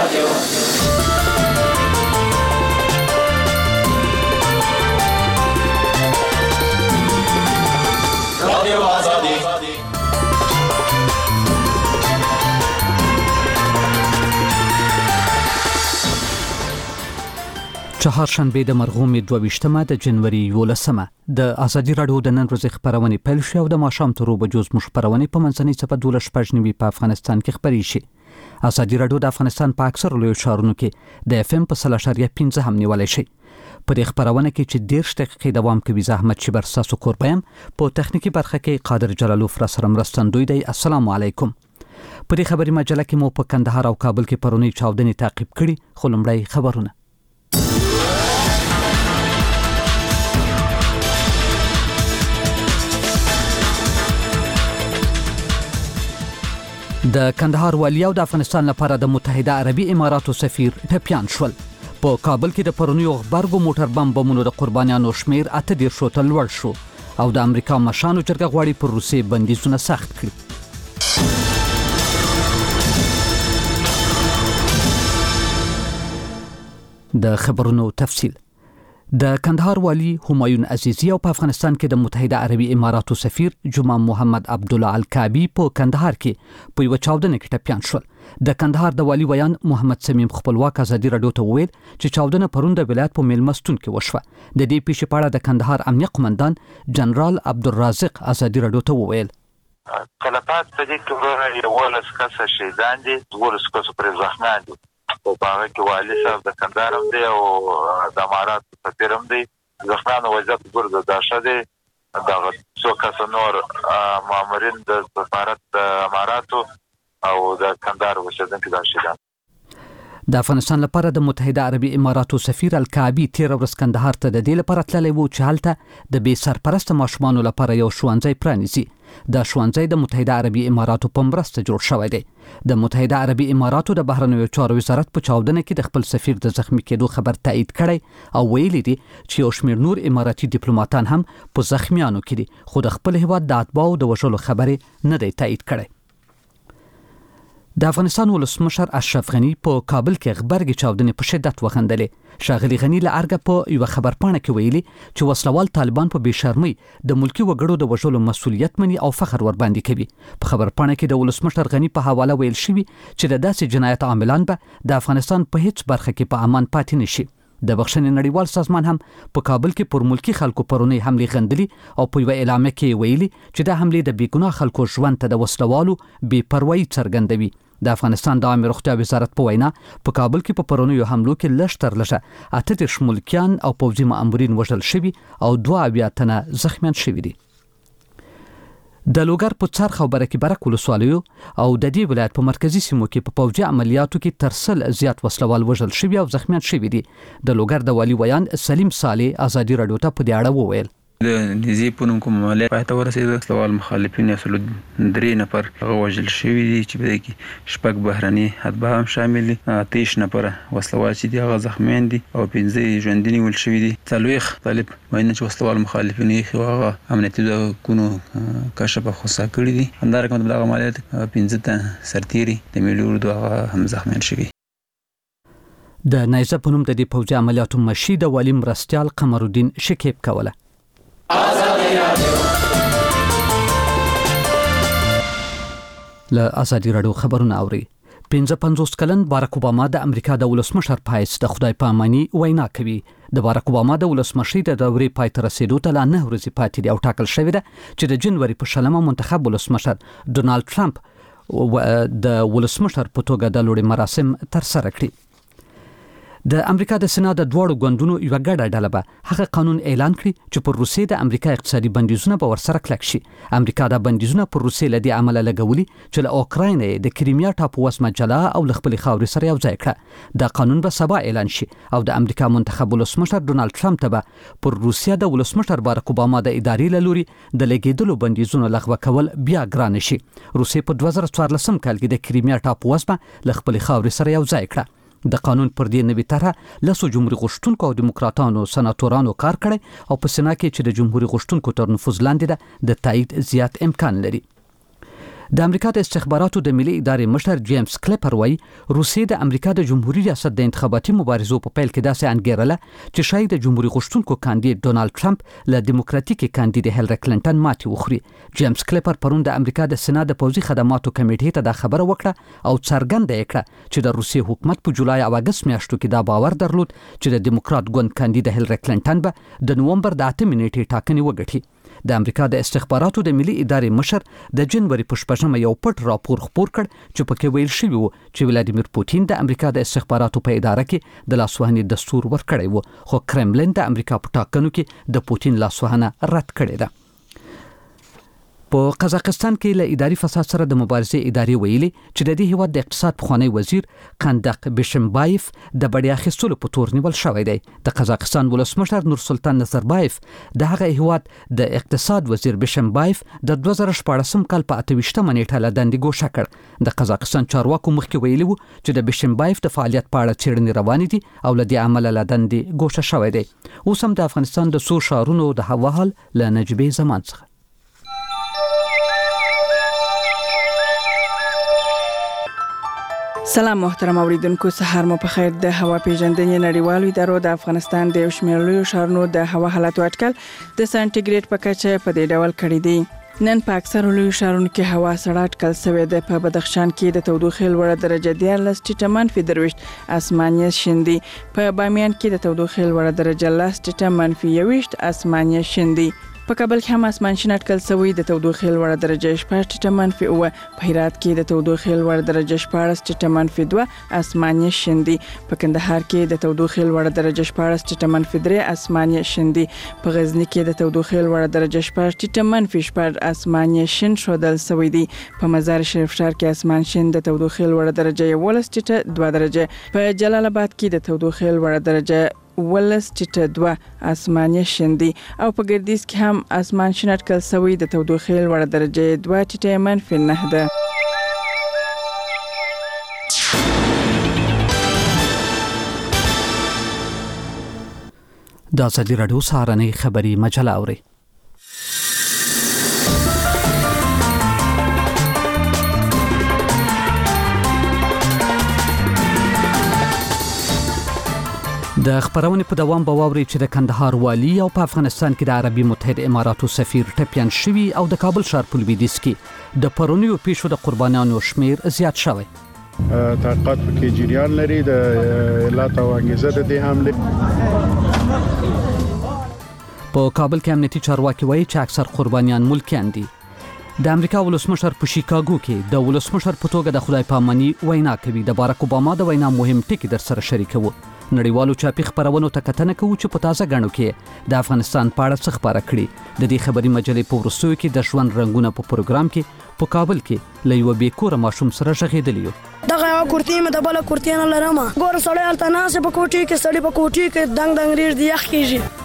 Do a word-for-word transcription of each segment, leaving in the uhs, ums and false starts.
رادیو رادیو آزادی چهارشنبه د مرغومې دوه ویشتمه د جنوري یولسمه د ازادي راډیو د نن ورځې خبرونه پیل شوې او د ماښام تر اوبه جوز مو خبرونه په منځنۍ صفحه دولس شپږ نوي په افغانستان کې خبرې شي. ازادي راډیو د افغانستان په اکثر لوی ښارونو کې د اف ام په سل اشاریه پنځه هم نیولای شي. په دې خبرونه کې چې دېرش دقیقې دوام کوي زحمت شي بر تاسو قربایم په تخنیکی برخه کې قادر جلالوف را سره مرستندوی دی. السلام علیکم. په دې خبري مجله کې مو په کندهار او کابل کې پرونی چاودنې تعقیب کړي. خو لومړی خبرونه. د کندهار والی او د افغانستان لپاره د متحده عربي اماراتو سفیر ټپیان شول. په کابل کې د پرونیو غبرګو موټر بم بمونو د قربانیانو شمیر اته دېرش ته لوړ شو او د امریکا مشانو جرګه غواړي پر روسیې بندیزونه سخت کړي. د خبرونو تفصیل. د کندهار والی همایون عزیزی او په افغانستان کې د متحده عربي اماراتو سفیر جمعه محمد عبدالله الکعبی په کندهار کې په یو چاودنه کې ټپیان شول. د کندهار د والی ویان محمد سمیم خپلواک ازادي راډیو ته وویل چې چاودنه پرون د ولایت په میلمستون کې وشوه. د دې پیښې په اړه د کندهار امنیه قومندان جنرال عبدالرازق ازادي راډیو ته وویل کلپات په دې کې یو ولس کس شهیدان دي، ولس کس پر زخمیان دي. او باغ کې والی صاحب د کندهار هم دی او د امارات سفیر هم دی. زخمیانو وضعیت ګورځ داشه دی. دغه څو کسه نور مامورین د سفارت د اماراتو او د کندهار اوسیدونکي د شهیدان. د افغانستان لپاره د متحده عربي اماراتو سفیر الکعبی تیر ورځ کندهار ته د دې لپاره تللی و چې هلته د بې سرپرسته ماشومانو لپاره یو ښوونځی پرانیزي. د ښوونځی د متحده عربي اماراتو په مرسته جوړ شوی دی. د متحده عربي اماراتو د بهرنیو چارو وزارت په چاودنه کې د خپل سفیر د زخمی کېدو خبر تایید کړی او ویلي دي چې یو شمېر نور اماراتي ډیپلوماټان هم په زخمیانو کې دي، خو د خپل هیواد د اتباعو د وژلو خبرې نه دی تایید کړی. د افغانستان ولسمشر اشرف غنی په کابل کې غبرګې چاودنې په شدت وخندلې. ښاغلي غنی له ارګه په یو خبرپاڼه کې ویلي چې وسلوال طالبان په بېشرمۍ د ملکی وګړو د وژلو مسؤلیت مني او فخر ور باندې کوي. په خبرپاڼه کې د ولسمشر غنی په حواله ویل شوی چې د داسې جنایت عاملان به د افغانستان په هیڅ برخه کې په امان پاتې نشي. د بخښنې نړیوال سازمان هم په کابل کې پر ملکی خلکو پرونی حملې غندلي او په یو اعلامیه کې ویلي چې د حملې د بېګناه خلکو ژوند ته د وسلوالو بې پروایي څرګندوي. د افغانستان د عامه روغتیا وزارت په وینا په کابل کې په پرونیو حملو کې لږ تر لږه اته دېرش ملکیان او پوځي مامورین وژل شوي او دوه اویا تنه زخمیان شوي دي. د لوګر په څرخ او برکې برک ولسوالیو او د دې ولایت په مرکزی سیمو کې په پوځي عملیاتو کې تر سل زیات وسلوال وژل شوي او زخمیان شوي دي. د لوګر د والی ویان سلیم صالح ازادي راډیو ته په دې اړه وویل د نزی په نوم کوم عملیات پاتې ورسېد. سوال مخالفین اصل درې نفر وژل شوي دي چې په دې کې شپږ بهرني اتباع هم شامل دي. اتهش نفر وسلوال چې دي هغه زخمیان دي او پنځه ژوندي نیول شوي دي. څلوېښت طالب وایي چې وسلوال مخالفین یې هغه امنیتي ځواکونو کشف او خصا کړي دي. همدارنګه دغه عملیات پنځه تنه سرتیري د ملي اردو هغه هم زخمیان شوي. د نایزه په نوم د دې پوځي عملیاتو مشي د والی مرستیال قمرالدین شکیب کوله. له ازادي راډیو خبرونه اوري. پنځه پنځوس کلن باراک اوباما د امریکا د ولسمشر په حیث د خدای په اماني وینا کوي. د باراک اوباما د ولسمشرۍ د دورې پای ته رسیدو ته لا نه ورځې پاتې دي او ټاکل شوې ده چې د جنوري په شلمه منتخب ولسمشر ډونالد ټرمپ د ولسمشر په توګه د لوړې مراسم ترسره کړي. د امریکا د سنا د دواړو ګوندونو یو ګډه ډله به هغه قانون اعلان کړي چې پر روسیې د امریکا اقتصادي بندیزونه به ورسره کلک شي. امریکا د بندیزونه پر روسیې له دې عمله لګولي چې له اوکراین د کریمیا ټاپو وسمه جلا او له خپلې خاورې سره یو ځای کړه. دا قانون به سبا اعلان شي او د امریکا منتخب ولسمشر ډونالد ټرمپ ته به پر روسیې د ولسمشر باراک اوباما د ادارې له لوري د لګېدلو بندیزونو لغوه کول بیا ګران شي. روسیې په دوه زره څوارلسم کال کې د کریمیا ټاپو وسمه له خپلې خاورې سره یو ځای کړه. د قانون پر دې نوې طرحه لسو جمهوریت غوښتونکو او دیموکراتانو سناتورانو کار کړی او په سنا کې چې د جمهوریت غوښتونکو تر نفوذ لاندې ده د تایید زیات امکان لري. د امریکا د استخباراتو د ملي ادارې مشر جیمز کلیپر وایي روسیې د امریکا د جمهوریت ریاست د انتخاباتي مبارزو په پیل کې داسې انګیرله چې شاید د جمهوریت غوښتونکو کاندید ډونالد ټرمپ له دیموکراتیکي کاندید هیلری کلینټن ماتې وخوري. جیمز کلیپر پرون د امریکا د سنا د پوځي خدماتو کمیټې ته دا خبره وکړه او څرګنده یې کړه چې د روسیې حکومت په جولای او اګست میاشتو کې دا باور درلود چې د دیموکرات ګوند کاندید هیلری کلینټن به د نومبر د اتمې نیټې ټاکنې وګټي. د امریکا د استخباراتو د ملي ادارې مشر د جنوري په شپږمه یو پټ راپور خپور کړ چې پکې ویل شوی و چې ولادیمیر پوتین د امریکا د استخباراتو په اداره کې د لاسوهنې دستور ورکړی و، خو کرملین د امریکا په ټاکنو کې د پوتین لاسوهنه رد کړې ده. په قزاقستان کې له اداري فساد سره د مبارزې ادارې ویلي چې د دې هیواد د اقتصاد پخوانی وزیر قندق بیشمبایف د بډې اخیستلو په تور نیول شوی دی. د قزاقستان ولسمشر نورسلطان نظربایف د هغه هیواد د اقتصاد وزیر بیشمبایف د دوه زره شپاړسم کال په اته ویشتمه نیټه له دندې ګوښه کړ. د قزاقستان چارواکو مخکې ویلي وو چې د بیشمبایف د فعالیت په اړه څېړنې روانې دي او له دې امله له دندې ګوښه شوی دی. اوس هم د افغانستان د څو ښارونو د هوا حال له نجیبې زمان څخه. سلام محترم اوریدونکو، سهار مو په خیر. د هوا پیژندنې نړیوالو ادارو د افغانستان د یو شمېر لویو ښارونو د هوا حالاتو اټکل د سانټیګریډ په کچه په دې ډول کړی دی. نن په اکثرو لویو ښارونو کې هوا سړه اټکل شوې ده. په بدخشان کې د تودوخې لوړه درجه دیارلس ټیټه منفي درویشت اسمانیه شین دي. په بامیان کې د تودوخې لوړه درجه لس ټیټه منفي یویشت اسمانیه شین دي. په کابل کې هم اسمان شین اټکل شوی، د تودوخې لوړه درجه شپږ ټیټه منفي اوه. په هرات کې د تودوخې لوړه درجه شپاړس ټیټه منفي دوه اسمانیه شین دي. په کندهار کې د تودوخې لوړه درجه شپاړس ټیټه منفي درې اسمانیه شین دي. په غزنی کې د تودوخې لوړه درجه شپږ ټیټه منفي شپږ اسمانیه شین ښودل شوی دی. په مزار شریف ښار کې اسمان شین، د تودوخې لوړه درجه یولس ټیټه دوه درجه. په جلال آباد کې د تودوخې لوړه درجه ولس ټیټه دوه اسمانیه شین دي. او په ګردیز کې هم اسمان شین اټکل شوی، د تودوخې لوړه درجه دوه ټیټه منفي نه ده. د ازادي راډیو سهارنۍ خبري مجله اوري. د خبرونې په دوام به واوري چې د کندهار والی او په افغانستان کې د عربي متحده اماراتو سفیر ټپیان شوي او د کابل ښار په لویدیځ کې د پرونیو پیښو د قربانیانو شمیر زیات شوی. تحقیقات پکې جریان لري. د علت او انګیزه د دې حمله په کابل کې امنیتي چارواکي وایي چې اکثر قربانیان ملکیان دي. د امریکا ولسمشر په شیکاګو کې د ولسمشر په توګه د خدای پاماني وینا کوي. د باراک اوباما د وینا مهم ټکي در سره شریکوو. نړیوالو چاپی خبرونو ته کتنه کوو چې په تازه غاڼو کې د افغانستان په اړه څه خبره کړي. د دې خبري مجلې په ورسوي کې د ژوند رنگونه په پروګرام کې په کابل کې له یو بیکوره ماشوم سره ژغېدلی یو. دغه یو کورتي مې د بل کورتي نه لرم. ګور سړی الته ناسه په کوټي کې سړی په کوټي کې دنګ دنګ ریږ دی یخ کیږي.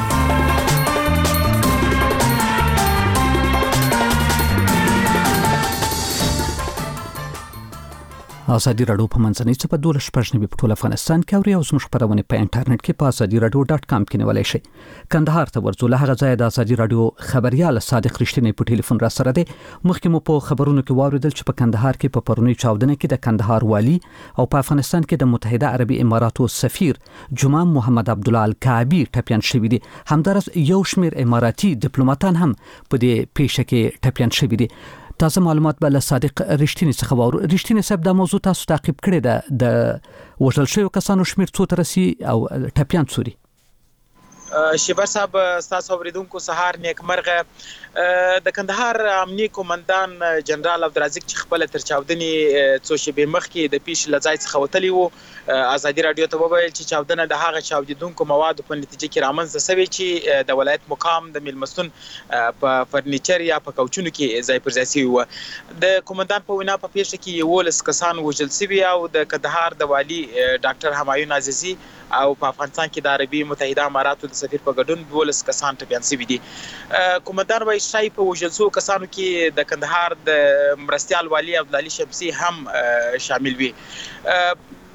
ازادي راډیو په منځنۍ څه په دوله شپږ نوي په ټول افغانستان کې اوري او زموږ خبرونه په انټرنیټ کې په ازادي راډیو ډاټ کام کې نیولای شئ. کندهار ته ورځو، له هغه ځایه د ازادي راډیو خبريال صادق رښتینی په ټلیفون را سره دی. مخکې مو په خبرونو کې واوریدل چې په کندهار کې په پرونی چاودنه کې د کندهار والی او په افغانستان کې د متحده عربي اماراتو سفیر جمعه محمد عبدالله الکعبی ټپیان شوي دي. همدارس یو شمیر اماراتي ډیپلوماټان هم په دې پیښه کې ټپیان شوي دي. تازه معلومات به له صادق رښتینی څخه واورو. رښتینی صاحب دا موضوع تاسو تعقیب کړی ده، د وژل شویو کسانو شمیر څو ته رسي او ټپیان څوري؟ شیبر صاحب ستاسو اوریدونکو سهار نیکمرغه. د کندهار امنیه قومندان جنرال عبدالرزاق چې خپل تر چاودنې څو شېبې مخکې د پیښې له ځای څخه وتلی وو، ازادي راډیو ته وویل چې چاودنه د هغه چاودیدونکو موادو په نتیجه کې رامنځته شوې چې د ولایت مقام د میلمستون په فرنیچر یا په کوچونو کې ځای پر ځای شوي وو. د قومندان په وینا په پیښه کې یولس کسان وژل شوي او د کندهار د والي ډاکټر همایون عزیزي او په افغانستان کې د عربي متحده اماراتو د سفیر په ګډون دولس کسان ټپیان شوي دي. قومندان وايي شای په وژل شوو کسانو کې د کندهار د مرستیال والي عبدالعلي شمسي هم شامل وي.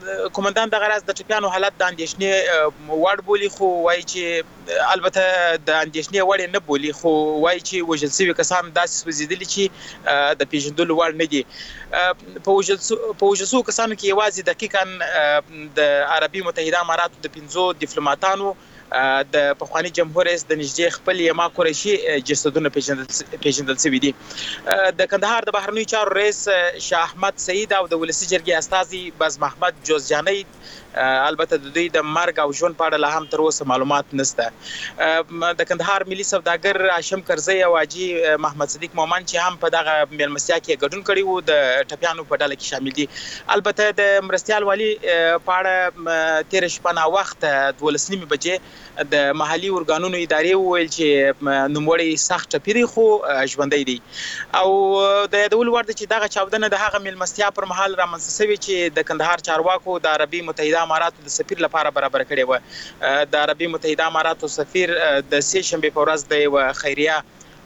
کومندان د غراز د ټپیانو حالت د اندېښنې وړ بولی خو وایي چې البته د اندېښنې وړ نه بولی خو وایي چې وژل شوي کسان داسې سوځېدلي چې د پیژندلو وړ نه دي. په وژل شوو کسانو کې یوازې دقیقاً د عربي متحده اماراتو د پنځو ډیپلوماتانو د پخوانی جمهور رئیس د نږدې خپل یما قریشي جسدونه پیژندل شوي دي. د کندهار د بهرنیو چارو رئیس شاه احمد سعید او د ولسی جرګې استازي بزم احمد جوزجاني البته د دوی د مرګ او ژوند په اړه لا هم تر اوسه معلومات نشته. د کندهار ملي سوداګر هاشم کرزی او حاجی محمد صدیق مومن چې هم په دغه میلمستیا کې ګډون کړي وو د ټپیانو په ډله کې شامل دي. البته د مرستيال والی په اړه تیر شپه نا وخت دولس نیمه بجې د محلي اورګانونو ادارې وویل چې نوموړی سخت ټپي خو ژوندۍ دي او د یادول ورته چې دغه چاودنه د هغه میلمستیا پر مهال رامنځته شوې چې د کندهار چارواکو د عربي متحده اماراتو د سفیر لپاره برابر کړي و. د عربي متحده اماراتو سفیر د سه شنبه په ورځ د یو خیریه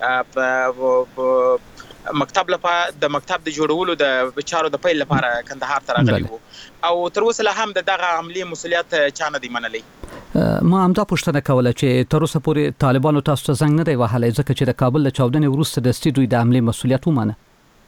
مکتب لپاره د مکتب د جوړولو د چارو د پیل لپاره کندهار ته راغلی وو او تر اوسه لا هم دغه عملی مسولیت چا نه دی منلی. ما همدا پوښتنه کوله چې تر اوسه پورې طالبانو تاسو ته زنګ نه دی وهلی ځکه چې د کابل له چاودنې وروسته دستي دوی د عملي مسولیت ومانه.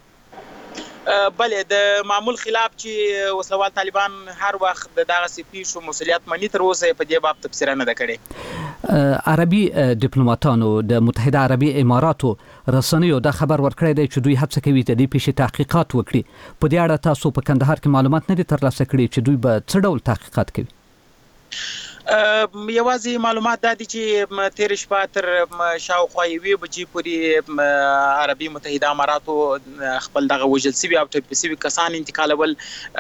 بله د معمول خلاف چې وسلوال طالبان هر وخت د دغه سپیشو مسولیت منی تر اوسه په دې باب تفسیر نه ده کړې. عربي ډیپلوماټانو د متحده عربي اماراتو رسنیو دا خبر ورکړی دی چې دوی هڅه کوي د دې پیښې تحقیقات وکړي. په دې اړه تاسو په کندهار کې معلومات نه دي ترلاسه کړي چې دوی به څه ډول تحقیقات کوي؟ یوازې معلومات دا دي چې تیر شپه تر شاوخوا یوې بجې پورې عربي متحده اماراتو خپل دغه وژل شوي او ټپي شوي کسان انتقالول.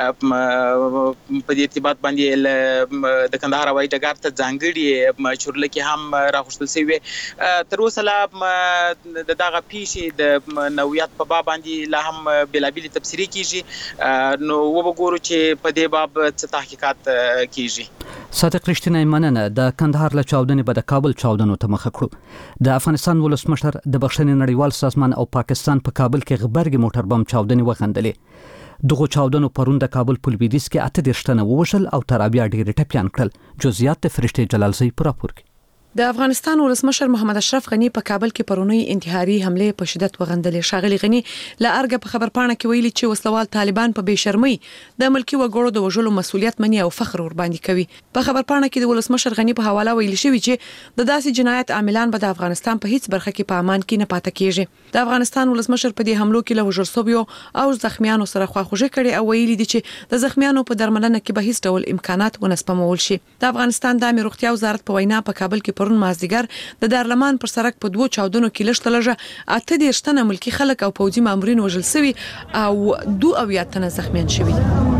په دې ارتباط باندې د کندهار هوایي ډګر ته ځانګړي چورلکې هم راغوښتل شوي. تر اوسه لا د دغه پیښې د نوعیت په باب باندې لا هم بېلابېلې تبصرې کیږي نو وګورو چې په دې باب څه تحقیقات کیږي. صادق رښتینی مننه. د کندهار له چاودنې به د کابل چاودنو ته مخه کړو. د افغانستان ولسمشر د بخښنې نړیوال سازمان او پاکستان په کابل کې غبرګې موټر بم چاودنې وغندلې. دغه چاودنو پرون د کابل په لویدیځ کې اته دېرش تنه ووژل او تر بیا ډېر ټپیان کړل. جزئیات د فرشته جلالزی په راپور کې. د افغانستان ولسمشر محمد اشرف غنی په کابل کې پرونی انتحاري حمله په شدت وغندلې. ښاغلي غنی له ارګه په خبرپاڼه کې ویلي چې وسلوال طالبان په بشرمۍ د ملکی وګړو د وژلو مسولیت مني او فخر ور باندې کوي. په خبرپاڼه کې د ولسمشر غنی په حواله ویلي شوی چې د داسې جنایت عاملان به د افغانستان په هیڅ برخه کې په امان کې نه پاتې کیږي. د افغانستان ولسمشر په دې حملو کې له وژل شویو او زخمیانو سره خواخوږي کړي او ویلي دي چې د زخمیانو په درملنه کې به هیڅ ډول امکانات ونه سپمول شي. د افغانستان د امنیت روغتیا وزارت په وینا په کابل کې پرون مازدیګر د دارلمان پر سرک په دوه چاودنو کې لږ تلجه اته دېرش تنه ملکی خلک او پوځي مامورین وژل شوي او دوه اویا تنه زخمیان شوي.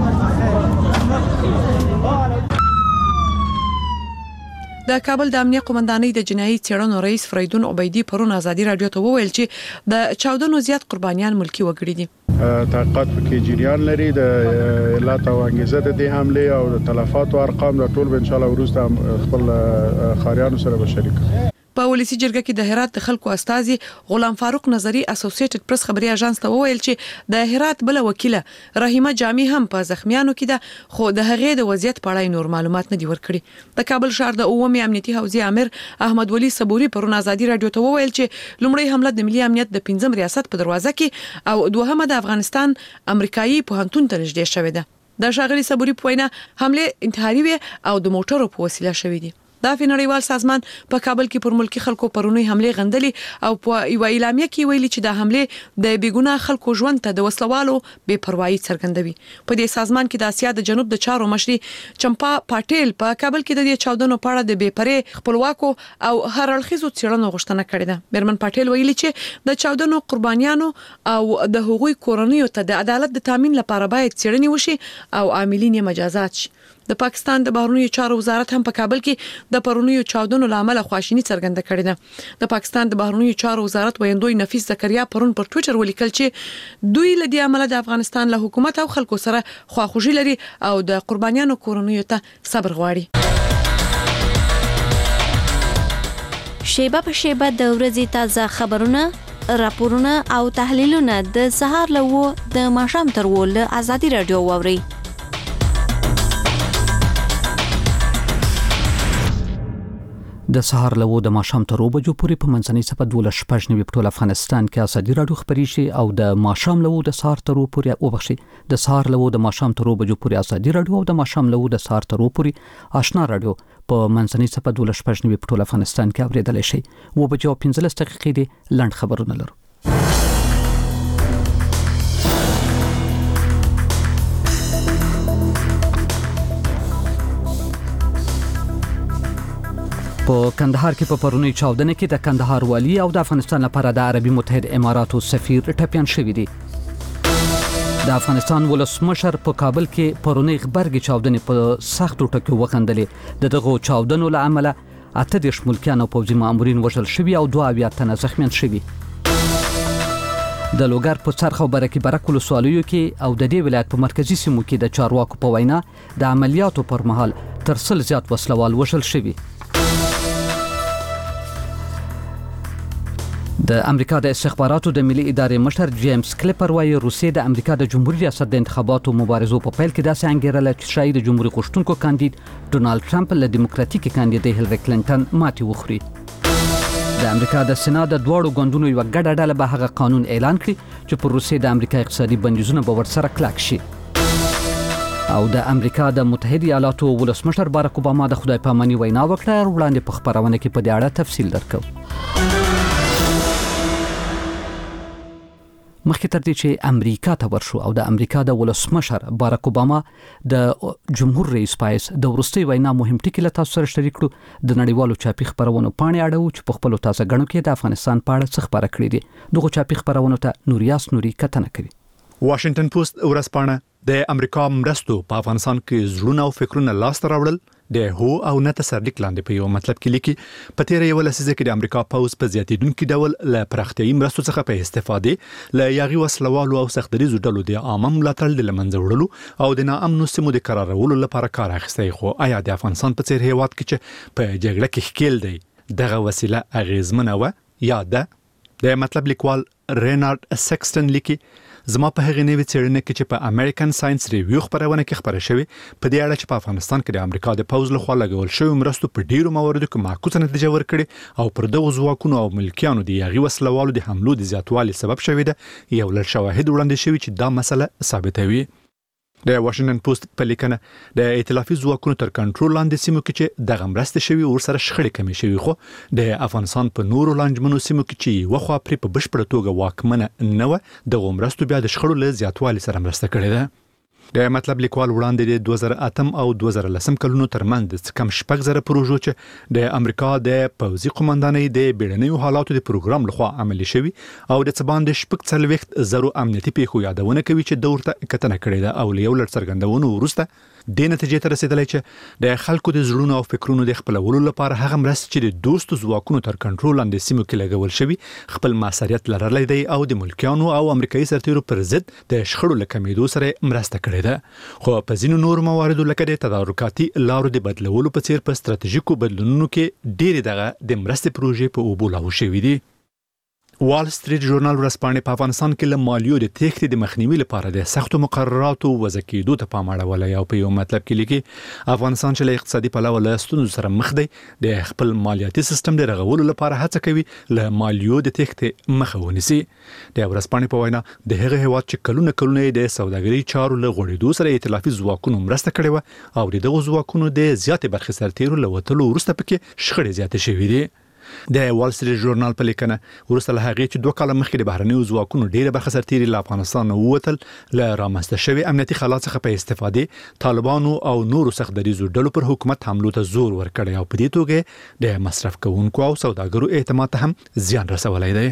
د کابل د امنیت قومندانۍ د جنایي څېړنو رئیس فریدون عبیدی پرون ازادي رادیو ته وویل چې د چاودنو زیات قربانیان ملکی وګړي دي. تحقیقات پکې جریان لري. د علت او انګیزه د دې حمله او د تلفات او ارقام د ټول ان شاء الله وروسته خپل خاریانو سره به شریک. په ولسی جرګه کې د هرات د خلکو استازي غلام فاروق نظری اسوسییټډ پریس خبري اژانس ته وویل چې د هرات بل وکیله رحیمه جامی هم په زخمیانو کې ده خو د هغې د وضعیت په اړه نور معلومات نه دي ورکړي. د کابل ښار د اومې امنیتي حوزې امیر احمد ولی صبوري پرون ازادي رادیو ته وویل چې لومړی حمله د ملي امنیت د پنځم ریاست په دروازه کې او دوهمه د افغانستان امریکایي پوهنتون ته نږدې شوې ده. د ښاغلي صبوري په وینا حمله انتحاري وي او د موټرو په وسیله شوې دي. د نړیوال سازمان په کابل کې پر ملکی خلکو پرونی حمله غندلې او په یو اعلامیه کې ویلي چې د حمله د بیګناه خلکو ژوند ته د وسلوالو بے پروايي څرګندوي. په دې سازمان کې د اسیا د جنوب د چارو مشري چمپا پټیل په کابل کې د دې چاودنو په اړه د بے پرې خپلواکو او هر اړخیزو څېړنو غوښتنه کړې ده. برمن پټیل ویلي چې د چاودنو قربانیانو او د هغوی کورنیو ته د عدالت د تامین لپاره باید څېړنې وشي او عاملین یې مجازات شي. د پاکستان د بهرنیو چارو وزارت هم په کابل کې د پرونیو چاودنو لامل خواشینی څرګنده کړې ده. د پاکستان د بهرنیو چارو وزارت ویندوی نفیس زکریا پرون پر ټوئیټر ولیکل چې دوی له دې عمله د افغانستان له حکومت او خلکو سره خواخوږي لري او د قربانیانو کورنیو ته صبر غواړي. شیبه په شیبه د ورځې تازه خبرونه، راپورونه او تحلیلونه د سهار له و د ماښام تر و له ازادي رادیو واوري. د سهار له و د ماښام تر اوو بجو پورې په منځنۍ صفه دولس شپږ نوي په ټول افغانستان کې ازادي راډیو خبري شي او د ماښام له و د سهار تر اوو پورې او بخشي د سهار له و د ماښام تر اوو بجو پورې ازادي راډیو او د ماښام له و د سهار تر اوو پورې آشنا راډیو په منځنۍ صفه دولس شپږ نوي په ټول افغانستان کې اوریدل شي. و بجو پنځلس دقیقې دي لنډ خبرونه لرو. په کندهار کې په پرونی چاودنه کې د کندهار والی او د افغانستان لپاره د عربي متحده اماراتو سفیر ټپيان شوی دی. د افغانستان ولسمشر په کابل کې پرونی خبرګي چاودنه په سختو ټکو وخندلې. د دغه چاودنو له امله اته د شمولکان او پوځي مامورین وژل شوی او دوه اویا تنه زخمیان شوی. د لوګر په څرخ او برکې برک ولسوالیو کې او د دې ولایت په مرکزی سیمو کې د چارواکو په وینا د عملیاتو پر مهال تر سل زیات وسلوال وژل شوی. د امریکا د استخباراتو د ملي ادارې مشر جیمز کلیپر وايي روسیه د امریکا د جمهوریت ریاست د انتخاباتو مبارزو په پیل کې داسې انګیرله چې شاید د جمهوریت غوښتونکو کاندید ډونالد ټرمپ له دیموکراتیک کاندید هیلری کلینټن ماتې وخوري. د امریکا د سنا د دوړو غوندونو یو ګډه ډله به هغه قانون اعلان کړي چې پر روسیه د امریکا اقتصادي بندیزونه به ورسره کلک شي. او د امریکا د متحده ایالاتو ولسمشر باراک اوباما د خدای پاماني وینا وکړه. وړاندې په خبرونه کې په دې اړه تفصیل درکو. مخکې تر دې چې امریکا ته ورشو او د امریکا د ولسمشر باراک اوباما د جمهور رئیس پایس د ورستي وینا مهم ټکی له تاسو سره شریک کړو. د نړیوالو چاپی خبرونو پاڼې اړه چې په خپل تازه غنو کې د افغانستان په اړه څه خبره کړې دي. دغه چاپی خبرونو ته نوریاس نوري کتنه کوي. واشنگټن پوسټ ورځپاڼه د امریکا مرستو په افغانستان کې زړونه او فکرونه لاس ته راوړل د هو او نه تصدیق لاندې په یو مطلب کې لیکي په تیر یو لسیزه کې د امریکا پوز په زیاتیدونکو ډول له پراختیايي مرستو څخه په استفادې له یاغي وسلوالو او سختدریزو ډلو د عامه ملاتړ د لمنځه وړلو او د ناامنو سیمو د قرارولو لپاره کار اخیستی. خو آیا د افغانستان په څیر هیواد کې چې په جګړه کې ښکیل دی دغه وسیله اغیزمنه و یا ده؟ د مطلب لیکوال رینارد سکسټن لیکي زما په هغه نوې څېړنه کې چې په امریکن ساينس ریویو خبرونه کې خبره شوې په دې اړه چې په افغانستان کې د امریکا د پوز له خوا لګول شوی مرستو په ډیرو مواردو کې معکوسه نتیجه ورکړي او پر دغه ځواکونو او ملکیانو د یاغي وسلوالو د حملو د زیاتوالي سبب شوی ده. یو لړ شواهد وړاندې شوی چې دا مسله ثابتوي. د واشنگټن پوسټ په لیکنه د ائتلافي ځواکونو تر کنټرول لاندې سیمو کې چې د غمرست شوی ورسره شخړې کمې شوی. خو د افغانستان په نورو لانجمنو سیمو کې چې وخوا پرې په بشپړه توګه واکمنه نه و د غمرستو بیا د شخړو له زیاتوالي سره مرسته کړې ده. د مطلب لیکوال وړاندې د دوه زره اته او دوه زره لس کلونو ترمنځ د کم شپږ زره پروژو چې د امریکا د پوځي قومندانۍ د بیړنیو حالاتو د پروګرام لخوا عملي شوی او د څبان د شپږ څلوېښت زرو امنیتي پیښو یادونه کوي چې دورته کتنه کړې ده او یو لړ څرګندونو وروسته د نتیجې ته رسیدلی چې د خلکو د زړونو او فکرونو د خپلولو لپاره هغه مرستې چې د دوستو ځواکونو تر کنټرول لاندې سیمو کې لګول شوی خپل موثریت لرلی دی او د ملکیانو او امریکایي سرتیرو پر ضد د شخړو له کمېدو سره مرسته کړې ده. خو په ځینو نورو مواردو لکه د تدارکاتي لارو د بدلولو په څیر په ستراتیژیکو بدلونونو کې ډېرې دغه د مرستې پروژې په اوبو لاهو شوي دي. وال سټریټ ژورنال ورځپاڼې په افغانستان کې له مالیو د تېښتې د مخنیوي لپاره د سختو مقرراتو وضع کېدو ته پام اړولی او په یو مطلب کې لیکي افغانستان چې له اقتصادي پلوه له ستونزو سره مخ دی د خپل مالیاتي سیستم د رغولو لپاره هڅه کوي له مالیو د تېښتې مخه ونیسي. د ورځپاڼې په وینا د هغه هیواد چې کلونه کلونه د سوداګرۍ چارو له غوړېدو سره ائتلافي ځواکونو مرسته کړې وه او د دغو ځواکونو د زیاتې برخې سرتیرو له وتلو وروسته پکې شخړې زیاتې شوې دي. د وال سټریټ ژورنال په لیکنه وروسته له هغې چې دوه کاله مخکې د بهرنیو ځواکونو ډېره برخه سرتیري له افغانستان ووتل له رامنځته شوي امنیتي خلا څخه په استفادې طالبانو او نورو سختدریزو ډلو پر حکومت حملو ته زور ورکړی او په دې توګه د مصرف کوونکو او سوداګرو اعتماد ته هم زیان رسولی دی.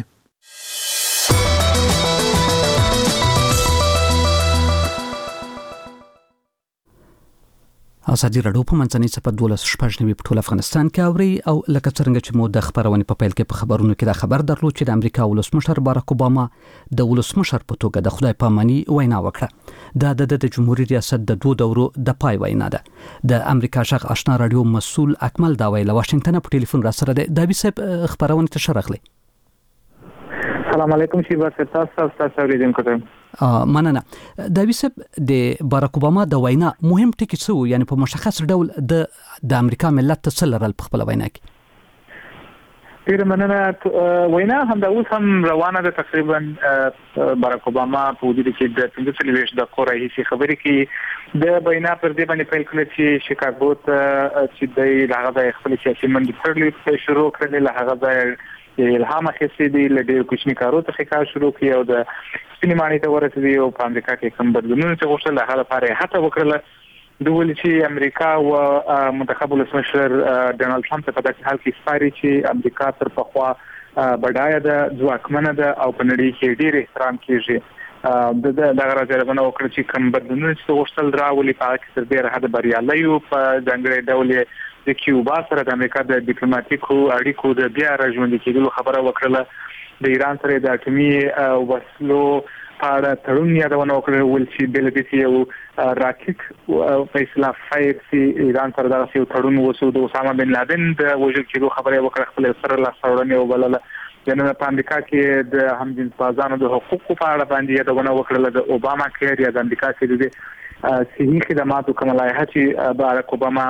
ازادي راډیو په منځنۍ صفه دولس شپږ نوي په ټول افغانستان کې اوري او لکه څنګه چې مو د خبرونې په پیل کې په خبرونو کې دا خبر درلود چې د امریکا ولسمشر باراک اوباما د ولسمشر په توګه د خدای پاماني وینا وکړه. دا د د جمهوریت ریاست د دوه دورو د پای وینا ده. د امریکا شغ آشنا راډیو مسؤل اکمل دا ویل واشنگټن په ټلیفون را سره د دابي صاحب خبرونه ته شرخلي. السلام علیکم شیبا صاحب، تاسو تاسو اوریدونکو ته مننه. دابي صاحب د باراک اوباما د وینا مهم ټکی څه و؟ یعنی په مشخص ډول د د امریکا ملت ته څه لرل په خپل وینا کې؟ ډیر مننه. وینا هم د اوس هم روانه ده، تقریبا باراک اوباما په وجود کې د پنځه څلوېښت دقیقو راهیسې خبرې کوي. د وینا پر دې باندې پیل کړل چې شیکاګو ته چې د هغه د خپل سیاسي منډې تړلې شروع کړل، له هغه د الهام اخیستې دي، له ډېر کوچني کارو څخه کار شروع کړي او د سپینې ماڼۍ ته ورسېدي او په امریکا کې کوم بدلونونه چې غوښتل هغه لپاره یې هڅه وکړله. د ولې چې امریکا او منتخب ولسمشر ډونالد ټرمپ په داسې حال کې سپاري چې امریکا تر پخوا بډایه ده، ځواکمنه ده او په نړۍ کې ډېر احترام کیږي. د دغه راځربنه وکړه چې کوم بدلونونه چې غوښتل راولي په هغه کې تر ډېره حده بریالي یو. په ځانګړي ډول د کیوبا سره د امریکا د ډیپلوماټیکو اړیکو د بیا راژوندي کېدلو خبره وکړه. د ایران سره د اټومي وسلو په اړه تړون یادونه وکړه، ول چې بل د یو راکټ فیصله فایر چې ایران سره دغه یو تړون وسو د اسامه بن لادن د وژل کېدو خبره وکړه، خپل سره لا سره وبلله. جنرال په امریکا کې د همجنس بازانو د حقوقو په اړه باندې یادونه وکړه. د اوباما کېر یا د امریکا کې د صحي خدماتو کوم لایحه چې باراک اوباما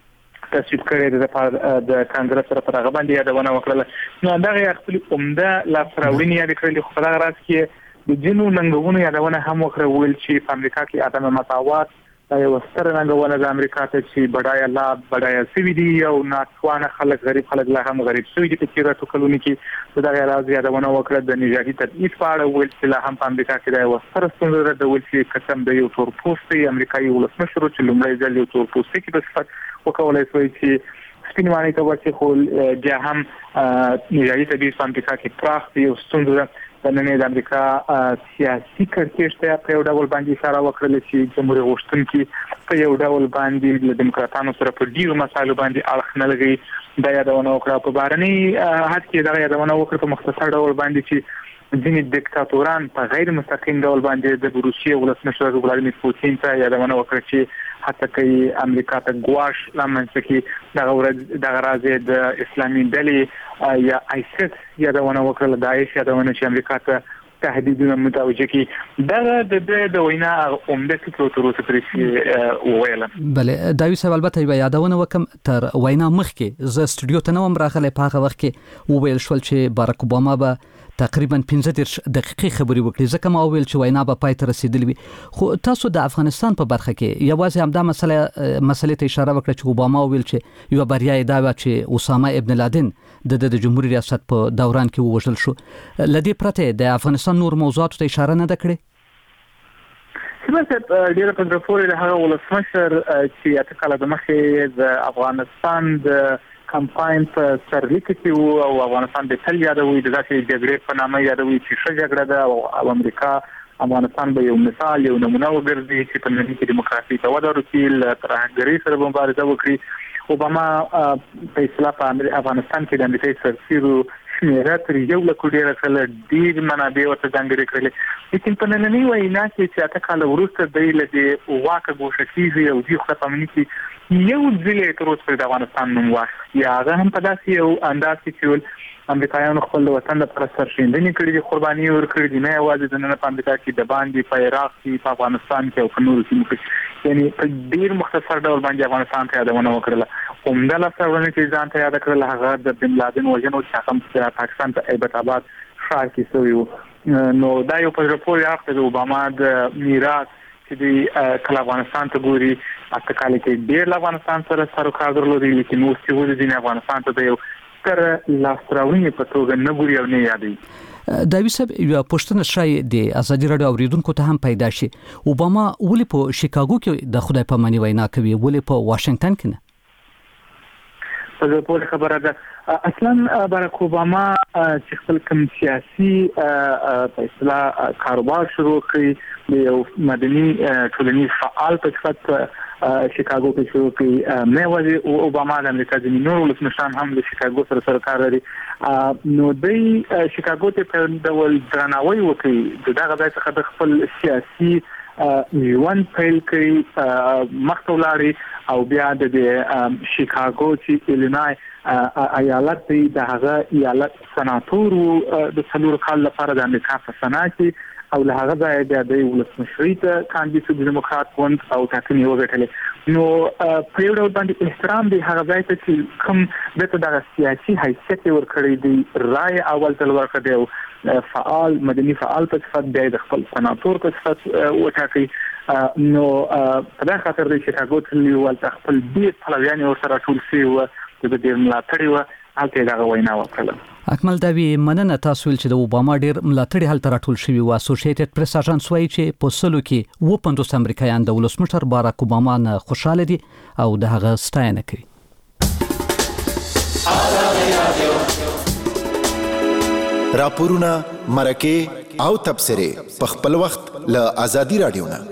تصویب کړی د د کانګرس سره پر هغه باندې یادونه وکړه. نو دغه خپل عمده لاسراوړنې یاد کړل، خو په راز کې د جنو ننګونو یادونه هم وکړه، ویل چې په امریکا کې عدم مساوات دا یو ستر ننګونه د امریکا ته چې بډایه لا بډایه سوي دي او ناتوانه خلک غریب خلک لا هم غریب سوي دي. په تیرو کلونو کې دا راز یادونه وکړه د نژادي تبعیض په اړه، ویل چې لا هم په امریکا کې دا یو ستر ستونزه ده. ویل چې قسم د یو تور پوستي امریکایي ولسمشر چې لومړی ځل یو تور پوستي کې په صفت وکولای شوی چې سپین ماڼۍ ته ورسې، خو بیا هم نژادي تبعیض په امریکا کې پراخ دی او ستونزه ده. د نن د امریکا سیاسي کړکېچ ته په یو ډول باندې اشاره وکړل چې جمهوریت غوښتونکي په یو ډول باندې د دیموکراتانو سره په ډیرو مسایلو باندې اړخ نه لګي. دا یادونه وکړه. په بهرني حد کې دا یادونه وکړه په مختصر ډول باندې چې ځینې دیکتاتوران په غیر مستقیم ډول باندې د روسیې ولسمشر ولادیمیر پوتین ته یادونه وکړه چې حتی کوي امریکا ته ګواش لامنځته کې دغه ورځ دغه راځي د اسلامي ډلې یا آیسیس یادونه وکړه، داعش یادونه چې امریکا ته تهدیدونه متوجه کی. دغه د د وینا عمده فکر تر اوسه پرې وویل. بله دا یو سوال البته یادونه وکم تر وینا مخکې ز استودیو ته نوم راغله په هغه وخت کې وویل شول چې باراک اوباما به تقریبا پنځه دېرش دقیقې خبرې وکړي، ځکه ما ویل چې وینا به پای ته رسیدلې وي. خو تاسو د افغانستان په برخه کې یوازې همدا مسله مسلې ته اشاره وکړه چې اوباما ویل چې یو بریا یې دا و چې اسامه ابن لادن د د جمهوریت ریاست په دوران کې ووژل شو. لدې پرته د افغانستان نور موضوعاتو ته اشاره نه ده کړې. سمه ډیره په ډېر له هغه ولسمشر چې اته کاله د مخې د افغانستان د کمپاین په سرلیک کې او افغانستان د تل یادوي د داسې جګړې په نامه یادوي چې ښه جګړه ده او امریکا افغانستان به یو مثال یو نمونه وګرځي چې په نړۍ کې دیموکراسي ته وده ورکړي، له ترهګرۍ سره مبارزه وکړي. اوباما په اصطلاح په افغانستان کې د امریکایي سرتیرو شمیره تر یو لک ډېره کله ډېر منابع ورته ځانګړې کړلې. لیکن په نننۍ وینا کې چې اته کاله وروسته دی له دې واکه ګوښه کېږي او دې خو په امنیت کې یو ځلې تر اوسه د افغانستان نوم واخیست، یا هغه هم په داسې یو انداز کې چې امریکایانو خپل وطن لپاره سرښندنې کړې دي، قرباني ورکړې دي، نه یوازې د نن په امریکا کې د باندې په عراق کې په افغانستان کې او په نورو سیمو کې، یعنی په ډېر مختصر ډول باندې افغانستان ته یادونه وکړله. عمده لاسته چې ځان ته یاد کړل هغه د بن لادن وژنو چې هغه پاکستان ته ایبټ آباد ښار کې شوی و. نو دا یو په رپورټ راغلی د اوباما د میراث چې د کله افغانستان ته ګوري اته کال کې ډېر افغانستان سره سروکار درلودي، لیکن اوس چې ولې د افغانستان ته د یو ستر لاسته په توګه نه ګوري او نه یادوي. دا وسب یو پښتنه شای د ازادي رادیو اوریدونکو ته هم پیدا شي. اوباما ولې په شیکاګو کې د خدای په معنی وینا کوي، ولې په واشنگټن کې نه؟ په پوره خبره ده اصلا باراک اوباما چې خپل کوم سیاسي په اصطلاح کاروبار شروع کړی د یو مدني ټولنیز فعال په صفت شیکاګو کې شروع کړی. نه وځي اوباما د امریکا د نورو ولسمشران هم د شیکاګو سره سره کار لري. نو د شیکاګو ته په ډول درناوی وکړي، دغه ځای څخه د خپل سیاسي ژوند پیل کړي، مخته ولاړي او بیا د شیکاګو چې ایلینای ایالت دی د هغه ایالت سناتور د څلور کال لپاره د امریکا په سنا کې او له هغه ځای د ولسمشرۍ ته کاندید شو د دیموکرات ګوند او ټاکنې وګټلې. نو په یو ډول باندې احترام دی هغه ځای ته چې کوم دته د سیاسي حیثیت ورکړی دی رائے اول تل ورکړی فعال مدني فعال په صفت دی د خپل سناتور په صفت وټاکي. نو په دا خاطر دی چې هغه تل یو خپل دې پلویان او سره ټول سی او د دې ملاتړي و هغه دا وینا وکړه. اکمل داوی مننه تاسو ول چې د اوباما ډیر ملاتړي حل تر ټول شوی و. اسوسییټډ پریس اژانس وايي چې په سلو کې و پنځوس امریکایان د ولسمشر باراک اوباما نه خوشاله دي او د هغه ستاینه کوي. راپورونه مرکه او تبصره په خپل وخت له ازادي رادیو نه.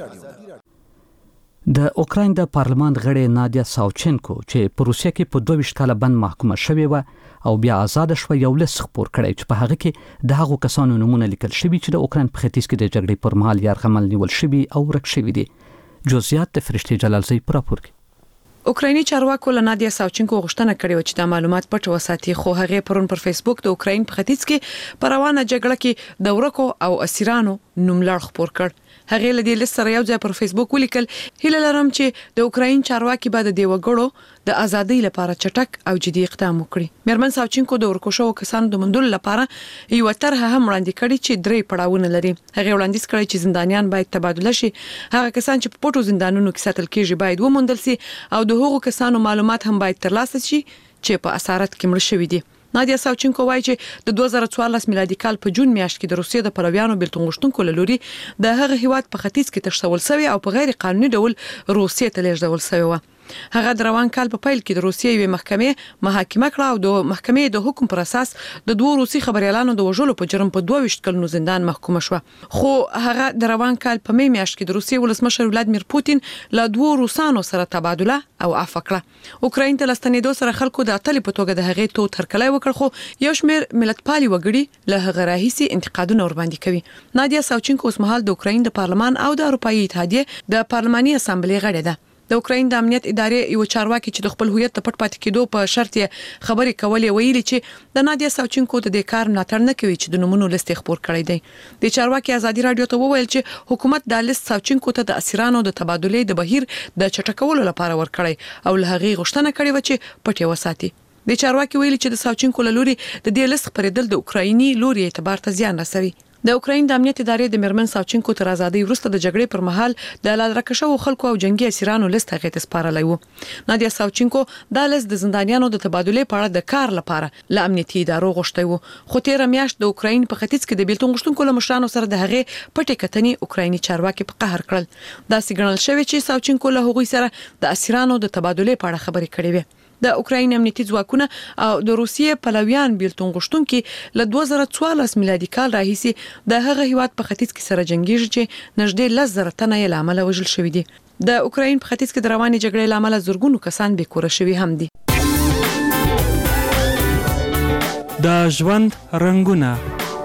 د اوکراین د پارلمان غړې نادیا ساوچنکو چې په روسیه کې په دوه کال بند محکومه شوې و او بیا آزاد شو یو لس خبر کړی چې په هغه کې د هغو کسانو نمونه لیکل شوی چې د اوکراین په ختیځ کې د جګړې پر مهال یرغمل نیول شوی او ورک شوی دي. جزئیات د فرشتي جلالزی پر راپور کې. اوکرایني چارواکو له نادیا ساوچنکو غوښتنه کړې و چې د معلومات پټ وساتي، خو هغه پرون پر فیسبوک د اوکراین په ختیځ کې پر روانه جګړه کې د ورکو او اسیرانو نوم لړ خبر کړ. هغه له دې لست سره یو ځای پر فیسبوک ولیکل هیله لرم چې د اوکراین چارواکي بعد د وګړو د ازادۍ لپاره چټک او جدي اقدام وکړي. میرمن ساوچنکو د ورکو شو کسانو د مندل لپاره یو طرحه هم وړاندې کړې چې درې پړاوونه لري. هغه وړاندیز کړی چې زندانیان باید تبادله شي، هغه کسان چې په پټو زندانونو کې ساتل کیږي باید وموندل شي او د هغو کسانو معلومات هم باید ترلاسه شي چې په اسارت کې مړ شوي دي. نادیا ساوچنکو وایي چې د دوه زره څوارلس میلادي کال په جون میاشت کې د روسیې د پلویانو بیلتون غوښتونکو له لوري د هغه هیواد په ختیځ کې تشول شوی او په غیر قانوني ډول روسیې ته لیږدول شوی و. هغه د روان کال په پیل کې د روسیې یوې محکمې محاکمه کړه او د محکمې د حکم پر اساس د دوه روسي خبريالانو د وژلو په جرم په دوه ویشت کلونو زندان محکومه شو. خو هغه د روان کال په می میاشت کې د روسیې ولسمشر ولادمیر پوتین له دوه روسانو سره تبادله او عفو کړه. اوکراین ته لستنېدو سره خلکو د اتلې په توګه د هغې تو ترکلای وکړ، خو یو شمېر ملتپالي وګړي له هغه راهیسي انتقادونه ور باندې کوي. نادیا ساوچنکو اوس مهال د اوکراین د پارلمان او د اروپאי اتحادیه د پارلماني اسامبلې غړې ده. د اوکراین د امنیت ادارې یو چارواکي چې د خپل هویت ته پټ پاتې کېدو په شرط یې خبرې کولې ویلي چې د نادیا ساوچنکو د دې کار ملاتړ نه کوي چې د نمونو لیست خبر کړی دی. د چارواکي ازادي رادیو ته وویل چې حکومت د لیست ساوچنکو ته د اسیرانو د تبادلې د بهیر د چټکولو لپاره ورکړی او له هغې غوښتنه کړې و چې پټ وساتي. د چارواکي ویلي چې د ساوچنکو له لوري د دې لیست خبرېدل د اوکرایني لوري اعتبار ته زیان رسوي. د اوکراین د امنیت ادارې د میرمن ساوچنکو تر ازادۍ وروسته د جګړې پر مهال د لادرکشو خلکو او جنگي اسیرانو لیست هغه ته سپارلی و. نادیا ساوچنکو د لیست د زندانیانو د تبادلې په اړه د کار لپاره له امنیتي ادارو غوښتي و، خو تیر میاشت د اوکراین په ختیځ کې د بیلتون غوښتونکو له مشرانو سره د هغه پټې کتنې اوکرایني چارواکي په قهر کړل. دا سیګنال شوی چې ساوچنکو له هغوی سره د اسیرانو د تبادلې په اړه خبرې کړې وي. د اوکراین امنیتي ځواکونه او د روسیې پلویان بیلتون غوښتونکو له دوه زره څوارلس میلادي کال راهیسي د هغه هیواد په ختیځ کې سره جنگیږي چې نږدې لس زره تنه یې لامل وژل شوی دي. د اوکراین په ختیځ کې د رواني جګړې لامل زورګونو کسان به کور شوی هم دي. د ژوند رنگونه.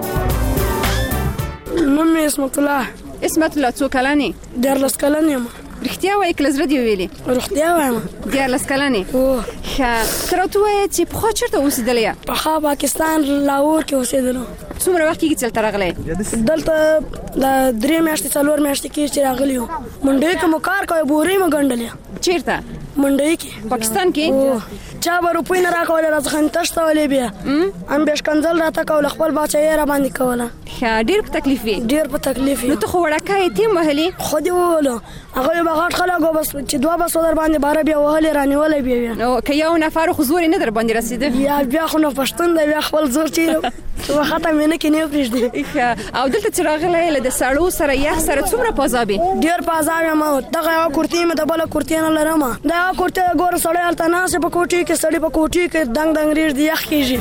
نوم اسمت الله. اسمت الله څو کلنې؟ دیارلس کلنې یم. رښتیا وایې که له زړه دې ویلې؟ رښتیا وایم. دیارلس کلنې؟ هو. ښه ته راته ووایه چې پخوا چېرته اوسېدلی یې؟ پخوا پاکستان لاهور کې اوسېدلو. څومره وخت کېږي چې دلته راغلی؟ دلته د درې میاشتې څلور میاشتې کېږي چې راغلي یو. منډۍ کې مو کار کوی بورۍ مو ګنډلې. چېرته؟ منډۍ کې. پاکستان کې؟ چا به روپۍ نه راکولې راڅخه تښتولې بیا هم بیا ښکنځل راته کول خپل باچایي را باندې کوله. ښه ډېر په تکلیف وي؟ ډېر په تکلیف وي. نو ته خو وړکه یې تیم وهلې؟ خو دې وولو هغه یې به غټ خلک و بس چې دوه بسو در باندې باره بیا وهلې رانیولی بیا بیا نو که یو نفر خو زور یې نه در باندې رسېده؟ یا بیا خو نو پښتون دی بیا خپل زور چېرې چې وخته مې نه کې نه پرېږدي. ښه او دلته چې راغلی له د سړو سره یخ سره څومره په عذاب یې؟ ډېر په عذاب یم. دغه یوه کورتۍ مې د بله کورتۍ نه لرم. دا یوه کورتۍ ګوره سړی هلته ناست دی په کوټۍ کې سړي په کوټۍ کې دنګ دنګ رېږدي یخ کېږي.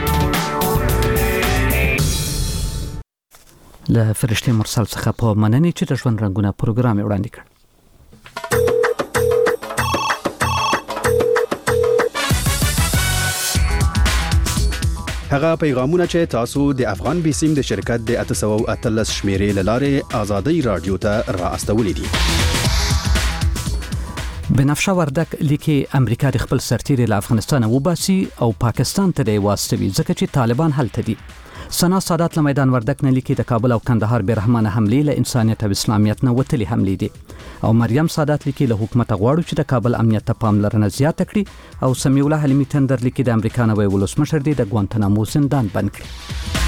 له فرشتي مرسل څخه په مننې چې د ژوند رنګونه پروګرام یې وړاندې کړ. هغه پیغامونه چې تاسو د افغان بیسیم د شرکت د اته سوه او اتلس شمیرې له لارې آزادۍ رادیو ته را استولې دي. بنفشه وردک لیکي امریکا د خپل سرتیري له افغانستان وباسي او پاکستان ته دی واستوي ځکه چې طالبان هلته دي. سنا سادات له میدان وردک نه لیکي د کابل او کندهار بیرحمانه حملې له انسانیت او اسلامیت نه وتلي حملې دي. او مریم سادات لیکي له حکومت غواړو چې د کابل امنیت ته پاملرنه زیاته کړي. او سمیع الله حلیمی تندر لیکي د امریکا نوی ولسمشر دی د ګوانتنامو زندان بند کړي.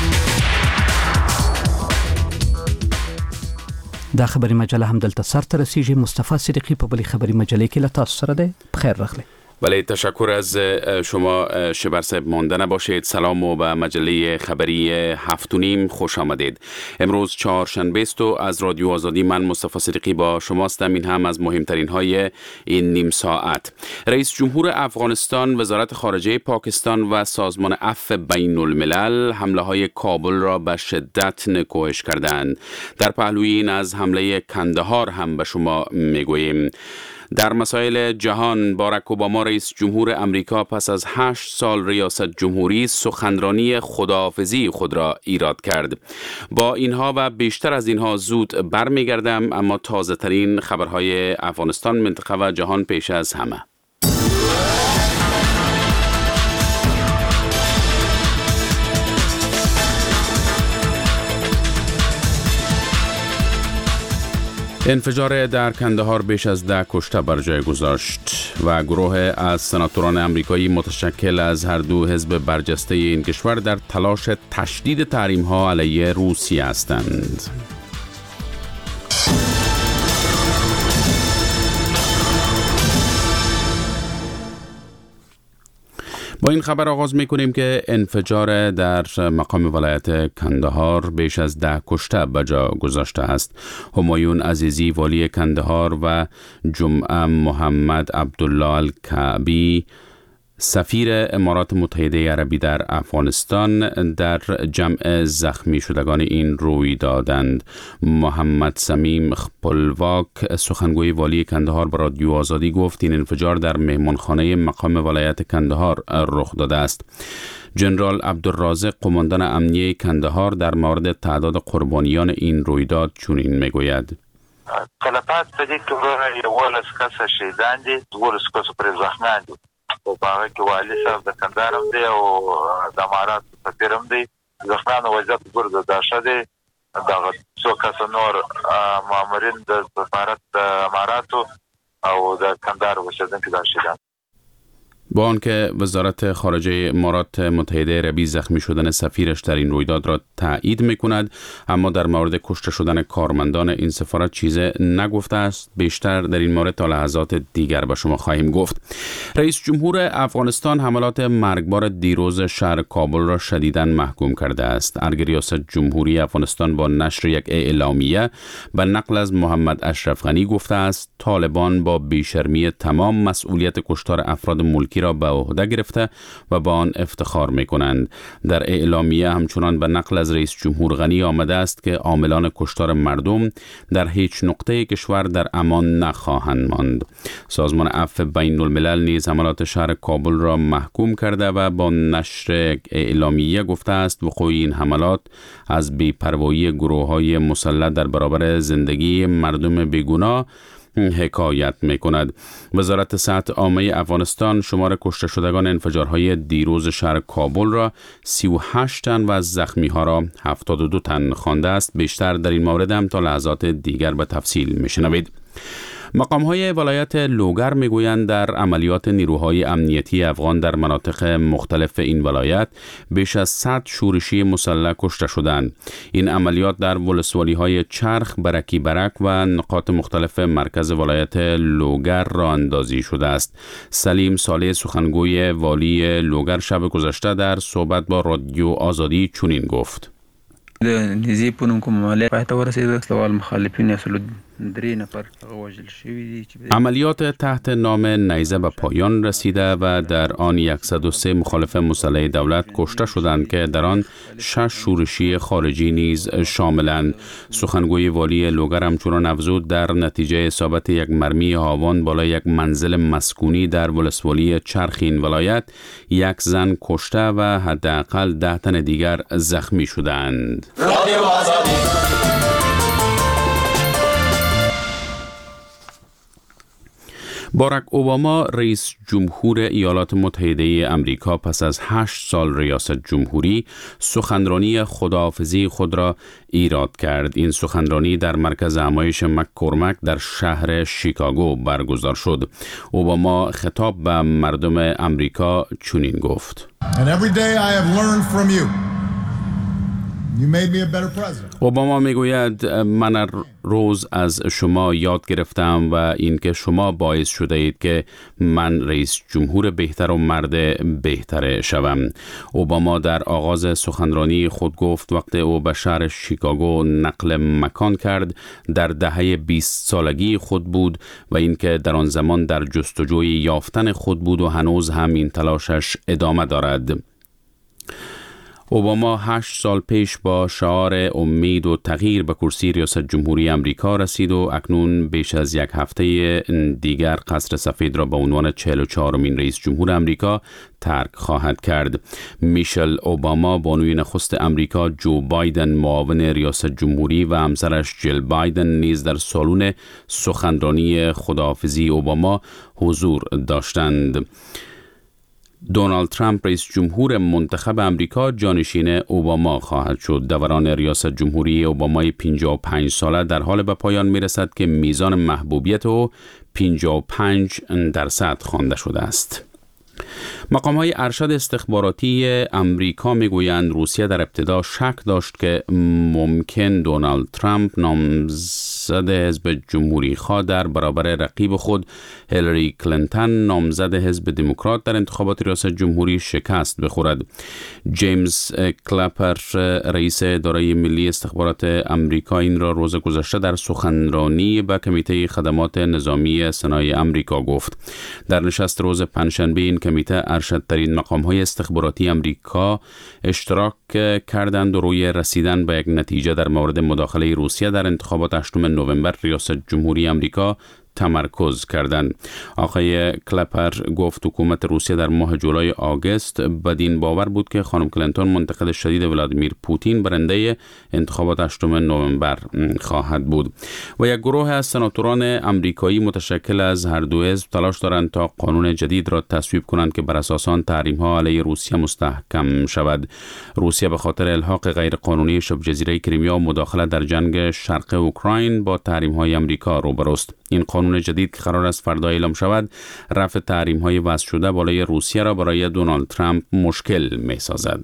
دا خبري مجله هم دلته سر ته رسیږي. مصطفی صدیقی په بلې خبري مجله کې له تاسو سره دی. بخیر راغلی. بله، تشکر از شما شبر صاحب. مانده نباشید. سلام و به مجله خبری هفت و نیم خوش آمدید. امروز چهارشنبه است و از رادیو آزادی من مصطفی صدیقی با شماستم. این هم از مهمترین های این نیم ساعت. رئیس جمهور افغانستان، وزارت خارجه پاکستان و سازمان عفو بین الملل حمله های کابل را به شدت نکوهش کردند. در پهلوی این از حمله کندهار هم به شما میگوییم. در مسائل جهان، باراک اوباما رئیس جمهور امریکا پس از هشت سال ریاست جمهوری سخنرانی خداحافظی خود را ایراد کرد. با اینها و بیشتر از اینها زود برمیگردم، اما تازه ترین خبرهای افغانستان، منطقه و جهان پیش از همه. انفجار در کندهار بیش از ده کشته بر جای گذاشت و گروه از سناتوران امریکایی متشکل از هر دو حزب برجسته این کشور در تلاش تشدید تحریم‌ها علیه روسیه هستند. با این خبر آغاز می‌کنیم که انفجار در مقام ولایت کندهار بیش از ده کشته به جا گذاشته است. همایون عزیزی والی کندهار و جمعه محمد عبدالله الکعبی سفیر امارات متحده عربی در افغانستان در جمع زخمی شدگان این روی دادند. محمد سمیم خپلواک سخنگوی والی کندهار به رادیو آزادی گفت این انفجار در مهمانخانه مقام ولایت کندهار رخ داده است. جنرال عبدالرازق قماندان امنیه کندهار در مورد تعداد قربانیان این رویداد چنین میگوید: تلفات په دې کې یوولس کسه شهیدان دي، دولس کسه پرې زخمیان دي. او په هغه کې والي صاحب د کندهار هم دی او د امارات سفیر هم دی. زخمیانو وضعیت ګورده ښه دی. دغه څو کسه نور مامورین د سفارت د اماراتو او د کندهار اوسېدونکي دا شهیدان. با آنکه وزارت خارجه امارات متحده عربی زخمی شدن سفیرش در این رویداد را تایید می‌کند، اما در مورد کشته شدن کارمندان این سفارت چیزی نگفته است. بیشتر در این مورد تا لحظات دیگر به شما خواهیم گفت. رئیس جمهور افغانستان حملات مرگبار دیروز شهر کابل را شدیداً محکوم کرده است. ارگ ریاست جمهوری افغانستان با نشر یک اعلامیه به نقل از محمد اشرف غنی گفته است طالبان با بیشرمی تمام مسئولیت کشتار افراد ملکی را به عهده گرفته و با آن افتخار می‌کنند. در اعلامیه همچنان به نقل از رئیس جمهور غنی آمده است که عاملان کشتار مردم در هیچ نقطه کشور در امان نخواهند ماند. سازمان عفو بین الملل نیز حملات شهر کابل را محکوم کرده و با نشر اعلامیه گفته است وقوع این حملات از بی‌پروایی گروه‌های مسلح در برابر زندگی مردم بیگناه حکایت می کند. وزارت صحت عامه افغانستان شمار کشته شدگان انفجارهای دیروز شهر کابل را سی و هشت تن و زخمی ها را هفتاد و دو تن خوانده است. بیشتر در این مورد هم تا لحظات دیگر به تفصیل می شنوید. مقام‌های ولایت لوگر میگویند در عملیات نیروهای امنیتی افغان در مناطق مختلف این ولایت بیش از صد شورشی مسلح کشته شدند. این عملیات در ولسوالی‌های چرخ، برکی برک و نقاط مختلف مرکز ولایت لوگر راه اندازی شده است. سلیم صالح سخنگوی والی لوگر شب گذشته در صحبت با رادیو آزادی چنین گفت: د نزی په نوم کوم عملیات پای ته ورسېد. سوال مخالفین اصل درې نفر وژل شوي دي. عملیات تحت نام نیزه به پایان رسیده و در آن صد و سه مخالف مسلح دولت کشته شدند که در آن شش شورشی خارجی نیز شاملند. سخنگوی والی لوگر همچنان افزود در نتیجه اصابت یک مرمی هاوان بالای یک منزل مسکونی در ولسوالی چرخ این ولایت یک زن کشته و حداقل ده تن دیگر زخمی شدند. رادیو آزادی. باراک اوباما رئیس جمهور ایالات متحده آمریکا پس از هشت سال ریاست جمهوری سخنرانی خداحافظی خود را ایراد کرد. این سخنرانی در مرکز همایش مک‌کورمک در شهر شیکاگو برگزار شد. اوباما خطاب به مردم آمریکا چنین گفت: And every day I have learned from you. You made me a better president. اوباما میگوید من روز از شما یاد گرفتم و اینکه شما باعث شده اید که من رئیس جمهور بهتر و مرد بهتر شوم. اوباما در آغاز سخنرانی خود گفت وقتی او به شهر شیکاگو نقل مکان کرد در دهه بیست سالگی خود بود و اینکه در آن زمان در جستجوی یافتن خود بود و هنوز هم این تلاشش ادامه دارد. اوباما هشت سال پیش با شعار امید و تغییر به کرسی ریاست جمهوری آمریکا رسید و اکنون بیش از یک هفته دیگر قصر سفید را به عنوان چهل و چهارمین رئیس جمهور آمریکا ترک خواهد کرد. میشل اوباما بانوی نخست آمریکا جو بایدن معاون ریاست جمهوری و همسرش جیل بایدن نیز در سالن سخنرانی خداحافظی اوباما حضور داشتند. دونالد ترامپ رئیس جمهور منتخب آمریکا جانشین اوباما خواهد شد. دوران ریاست جمهوری اوبامای پنجاه و پنج ساله در حال به پایان میرسد که میزان محبوبیت او پنجاه و پنج درصد خوانده شده است. مقام‌های ارشد استخباراتی آمریکا میگویند روسیه در ابتدا شک داشت که ممکن دونالد ترامپ نامزد حزب جمهوری خواه در برابر رقیب خود هیلاری کلینتون نامزد حزب دموکرات در انتخابات ریاست جمهوری شکست بخورد. جیمز کلپر رئیس اداره ملی استخبارات آمریکا این را روز گذشته در سخنرانی به کمیته خدمات نظامی سنای آمریکا گفت. در نشست روز پنجشنبه این کمیته ارشدترین مقام‌های استخباراتی آمریکا اشتراک کردند و روی رسیدن به یک نتیجه در مورد مداخله روسیه در انتخابات هشتم نوامبر ریاست جمهوری آمریکا تمرکز کردند. آقای کلپر گفت حکومت روسیه در ماه جولای آگوست بدین باور بود که خانم کلینتون منتقد شدید ولادیمیر پوتین برنده انتخابات هشتم نوامبر خواهد بود. و یک گروه از سناتوران آمریکایی متشکل از هر دو حزب تلاش دارند تا قانون جدید را تصویب کنند که بر اساس آن تحریم‌ها علیه روسیه مستحکم شود. روسیه به خاطر الحاق غیرقانونی شبه جزیره کریمیا و مداخله در جنگ شرق اوکراین با تحریم‌های آمریکا روبروست. این قانون جدید که قرار است فردا اعلام شود رفع تحریم‌های وضع شده بالای روسیه را برای دونالد ترامپ مشکل می‌سازد.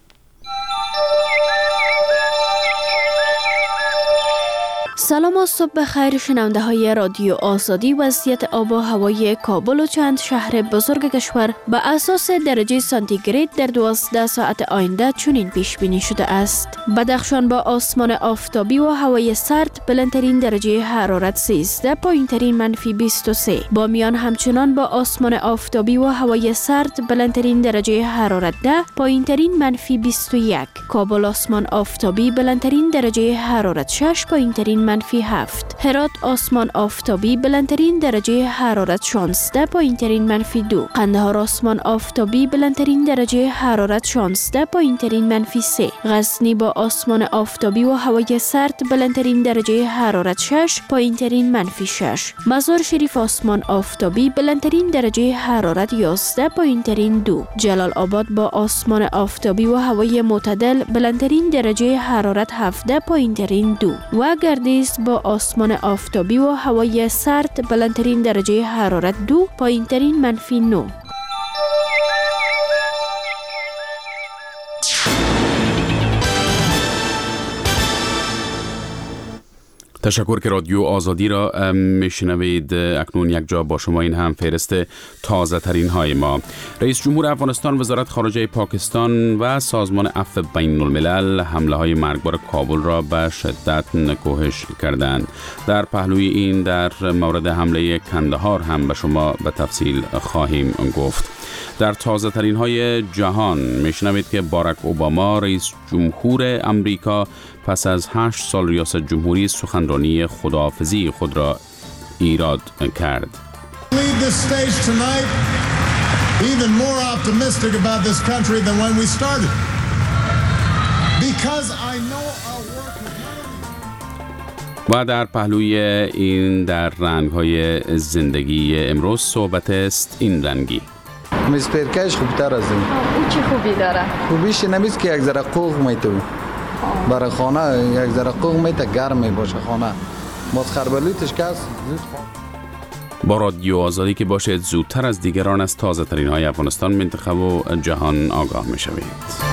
سلام و صبح بخیر شنونده های رادیو آزادی. وضعیت آب و هوای کابل و چند شهر بزرگ کشور به اساس درجه سانتیگراد در دوازده ساعت آینده چنین پیش بینی شده است. بدخشان با آسمان آفتابی و هوای سرد بلندترین درجه حرارت سیزده، پایینترین منفی بیست و سه. بامیان همچنان با آسمان آفتابی و هوای سرد بلندترین درجه حرارت ده، پایینترین منفی بیست و یک. کابل آسمان آفتابی بلندترین درجه حرارت شش، پایینترین منفی هفت. هرات آسمان آفتابی بلندترین درجه حرارت شانزده، پایینترین منفی دو. قندهار آسمان آفتابی بلندترین درجه حرارت شانزده، پایینترین منفی سه. غزنی با آسمان آفتابی و هوای سرد بلندترین درجه حرارت شش، پایینترین منفی شش. مزار شریف آسمان آفتابی بلندترین درجه حرارت یازده، پایینترین دو. جلال آباد با آسمان آفتابی و هوای معتدل بلندترین درجه حرارت هفده، پایینترین دو. و گردیز با آسمان آفتابی و هوای سرد بلندترین درجه حرارت دو، پایینترین منفی نه. تشکر که رادیو آزادی را میشنوید. اکنون یک جا با شما این هم فهرست تازه ترین های ما. رئیس جمهور افغانستان، وزارت خارجه پاکستان و سازمان عفو بین الملل حمله های مرگبار کابل را به شدت نکوهش کردند. در پهلوی این در مورد حمله کندهار هم به شما به تفصیل خواهیم گفت. در تازه ترین های جهان میشنوید که باراک اوباما رئیس جمهور آمریکا پس از هشت سال ریاست جمهوری سخنرانی خداحافظی خود را ایراد کرد. و در پهلوی این در رنگ‌های زندگی امروز صحبت است این رنگی. میز پیرکش خوبتر از این. او چی خوبی داره؟ خوبیش نمیست که یک ذره قوق میتو. برای خانه یک ذره قوق میته گرم می باشه خانه. باز خربلیتش کس زود خانه. با رادیو آزادی که باشید زودتر از دیگران از تازه ترین های افغانستان، منطقه و جهان آگاه می شوید.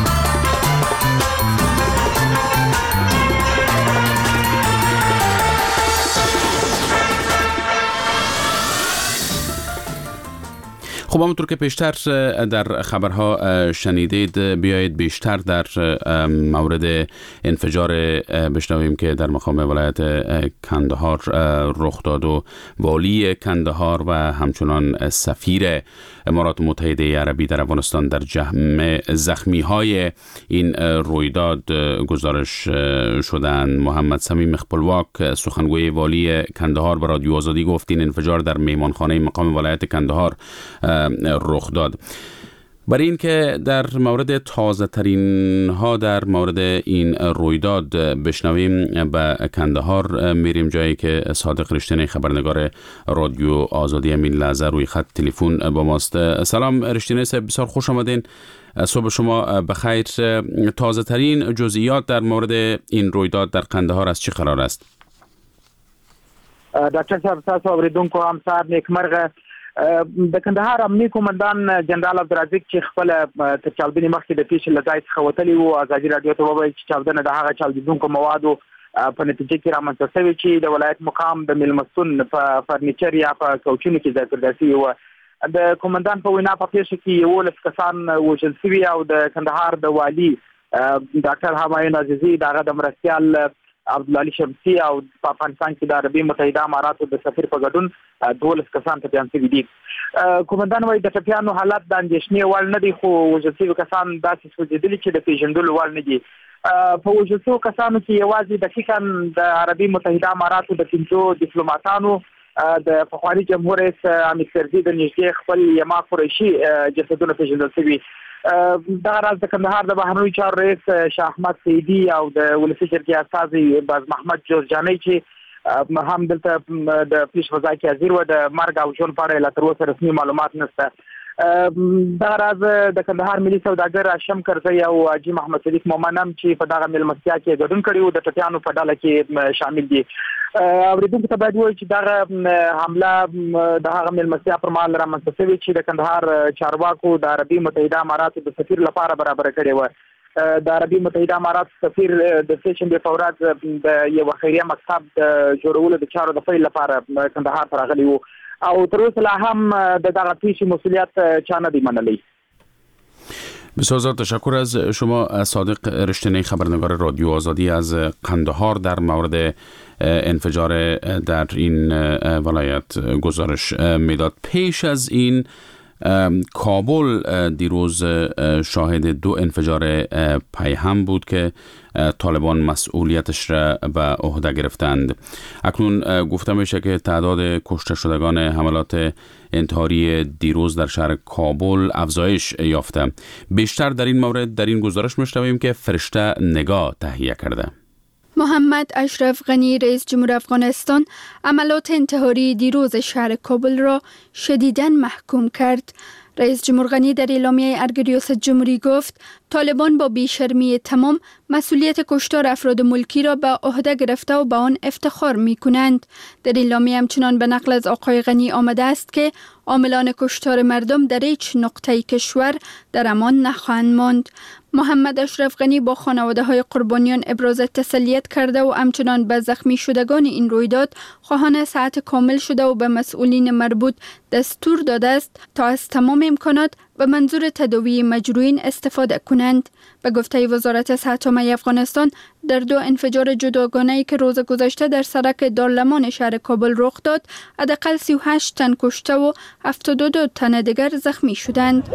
خب همونطور که پیشتر در خبرها شنیدید، بیایید بیشتر در مورد انفجار بشنویم که در مقام ولایت کندهار رخ داد و والی کندهار و همچنان سفیر امارات متحده عربی در افغانستان در جمع زخمی های این رویداد گزارش شدند. محمد صمیم خپلواک سخنگوی والی کندهار به رادیو آزادی گفت این انفجار در میمانخانه مقام ولایت کندهار رخ داد. برای این که در مورد تازه ترین ها در مورد این رویداد بشنویم به کندهار میریم، جایی که صادق رشتینی خبرنگار رادیو آزادی امین لحظه روی خط تلفن با ماست. سلام رشتینی صاحب، بسیار خوش آمدین. صبح شما بخیر. تازه ترین جزئیات در مورد این رویداد در کندهار از چی قرار است؟ ډاکټر صاحب تاسو اوریدونکو هم سهار نیکمرغه. د کندهار امنیه قومندان جنرال عبدالرزاق چې خپل تر چاودنې مخکې د پیښې له ځای څخه وتلی و، ازادي راډیو ته وویل چې چاودنه د هغه چاودېدونکو موادو په نتیجه کې رامنځته شوې چې د ولایت مقام د میلمستون په فرنیچر یا په کوچونو کې ځای پر ځای شوي وه. د قومندان په وینا په پیښه کې یولس کسان وژل شوي او د کندهار د والي ډاکټر همایون عزیزي، د هغه د مرستیال عبدالعلی شمسی او په افغانستان کې د عربي متحده اماراتو د سفیر په ګډون دولس کسان ټپیان شوي دي. قومندان وايي د ټپیانو حالت د اندېښنې وړ نه دی، خو وژل شوي کسان داسې سوځېدلي چې د پېژندلو وړ نه دي. په وژل شوو کسانو کې یوازې دقیقاً د عربي متحده اماراتو د پنځو ډیپلوماتانو د پخواني جمهور رئیس حامد کرزي د نږدې خپل یما قریشي جسدونه پېژندل شوي. دغه راز د کندهار د بهرنیو چارو رئیس شاه احمد سیدي او د ولسي جرګې استازي باز محمد جوزجاني چې هم دلته د پیښې په ځای کې حاضر و، د مرګ او ژوند په اړه لا تر اوسه رسمي معلومات نشته. دغه راز د کندهار ملي سوداګر هاشم کرزي او حاجي محمد صدیق مومن هم چې په دغه میلمستیا کې ګډون کړی و، د ټپیانو په ډله کې شامل دي. اوریدونکو ته باید ووایي چې دغه حمله د هغه میلمستیا پر مهال رامنځته شوې چې د کندهار چارواکو د عربي متحده اماراتو د سفیر لپاره برابره کړې وه. د عربي متحده اماراتو سفیر د سه شنبې په ورځ د یو خیریه مکتب د جوړولو د چارو د پیل لپاره کندهار ته راغلی و او تر اوسه لا هم د دغه پیښې مسئولیت چا نه دی منلی. بسیار زیاد تشکر از شما صادق رشتینی خبرنگار رادیو آزادی از قندهار در مورد انفجار در این ولایت گزارش میداد. پیش از این کابل دیروز شاهد دو انفجار پیهم بود که طالبان مسئولیتش را به عهده گرفتند. اکنون گفته میشه که تعداد کشته شدگان حملات انتحاری دیروز در شهر کابل افزایش یافته. بیشتر در این مورد در این گزارش میشنویم که فرشته نگاه تهیه کرده. محمد اشرف غنی رئیس جمهور افغانستان عملات انتحاری دیروز شهر کابل را شدیداً محکوم کرد. رئیس جمهور غنی در اعلامیه ارگ ریاست جمهوری گفت طالبان با بیشرمی تمام مسئولیت کشتار افراد ملکی را به عهده گرفته و به آن افتخار می کنند. در اعلامیه همچنان به نقل از آقای غنی آمده است که عاملان کشتار مردم در هیچ نقطه کشور در امان نخواهند ماند. محمد اشرف غنی با خانواده های قربانیان ابراز تسلیت کرده و همچنان به زخمی شدگان این رویداد خواهان صحت کامل شده و به مسئولین مربوط دستور داده است تا از تمام امکانات به منظور تداوی مجروحین استفاده کنند. به گفته وزارت صحت عامه افغانستان در دو انفجار جداگانه‌ای که روز گذشته در سرک دارالمان شهر کابل رخ داد، حداقل سی و هشت تن کشته و هفتاد و دو تن دیگر زخمی شدند.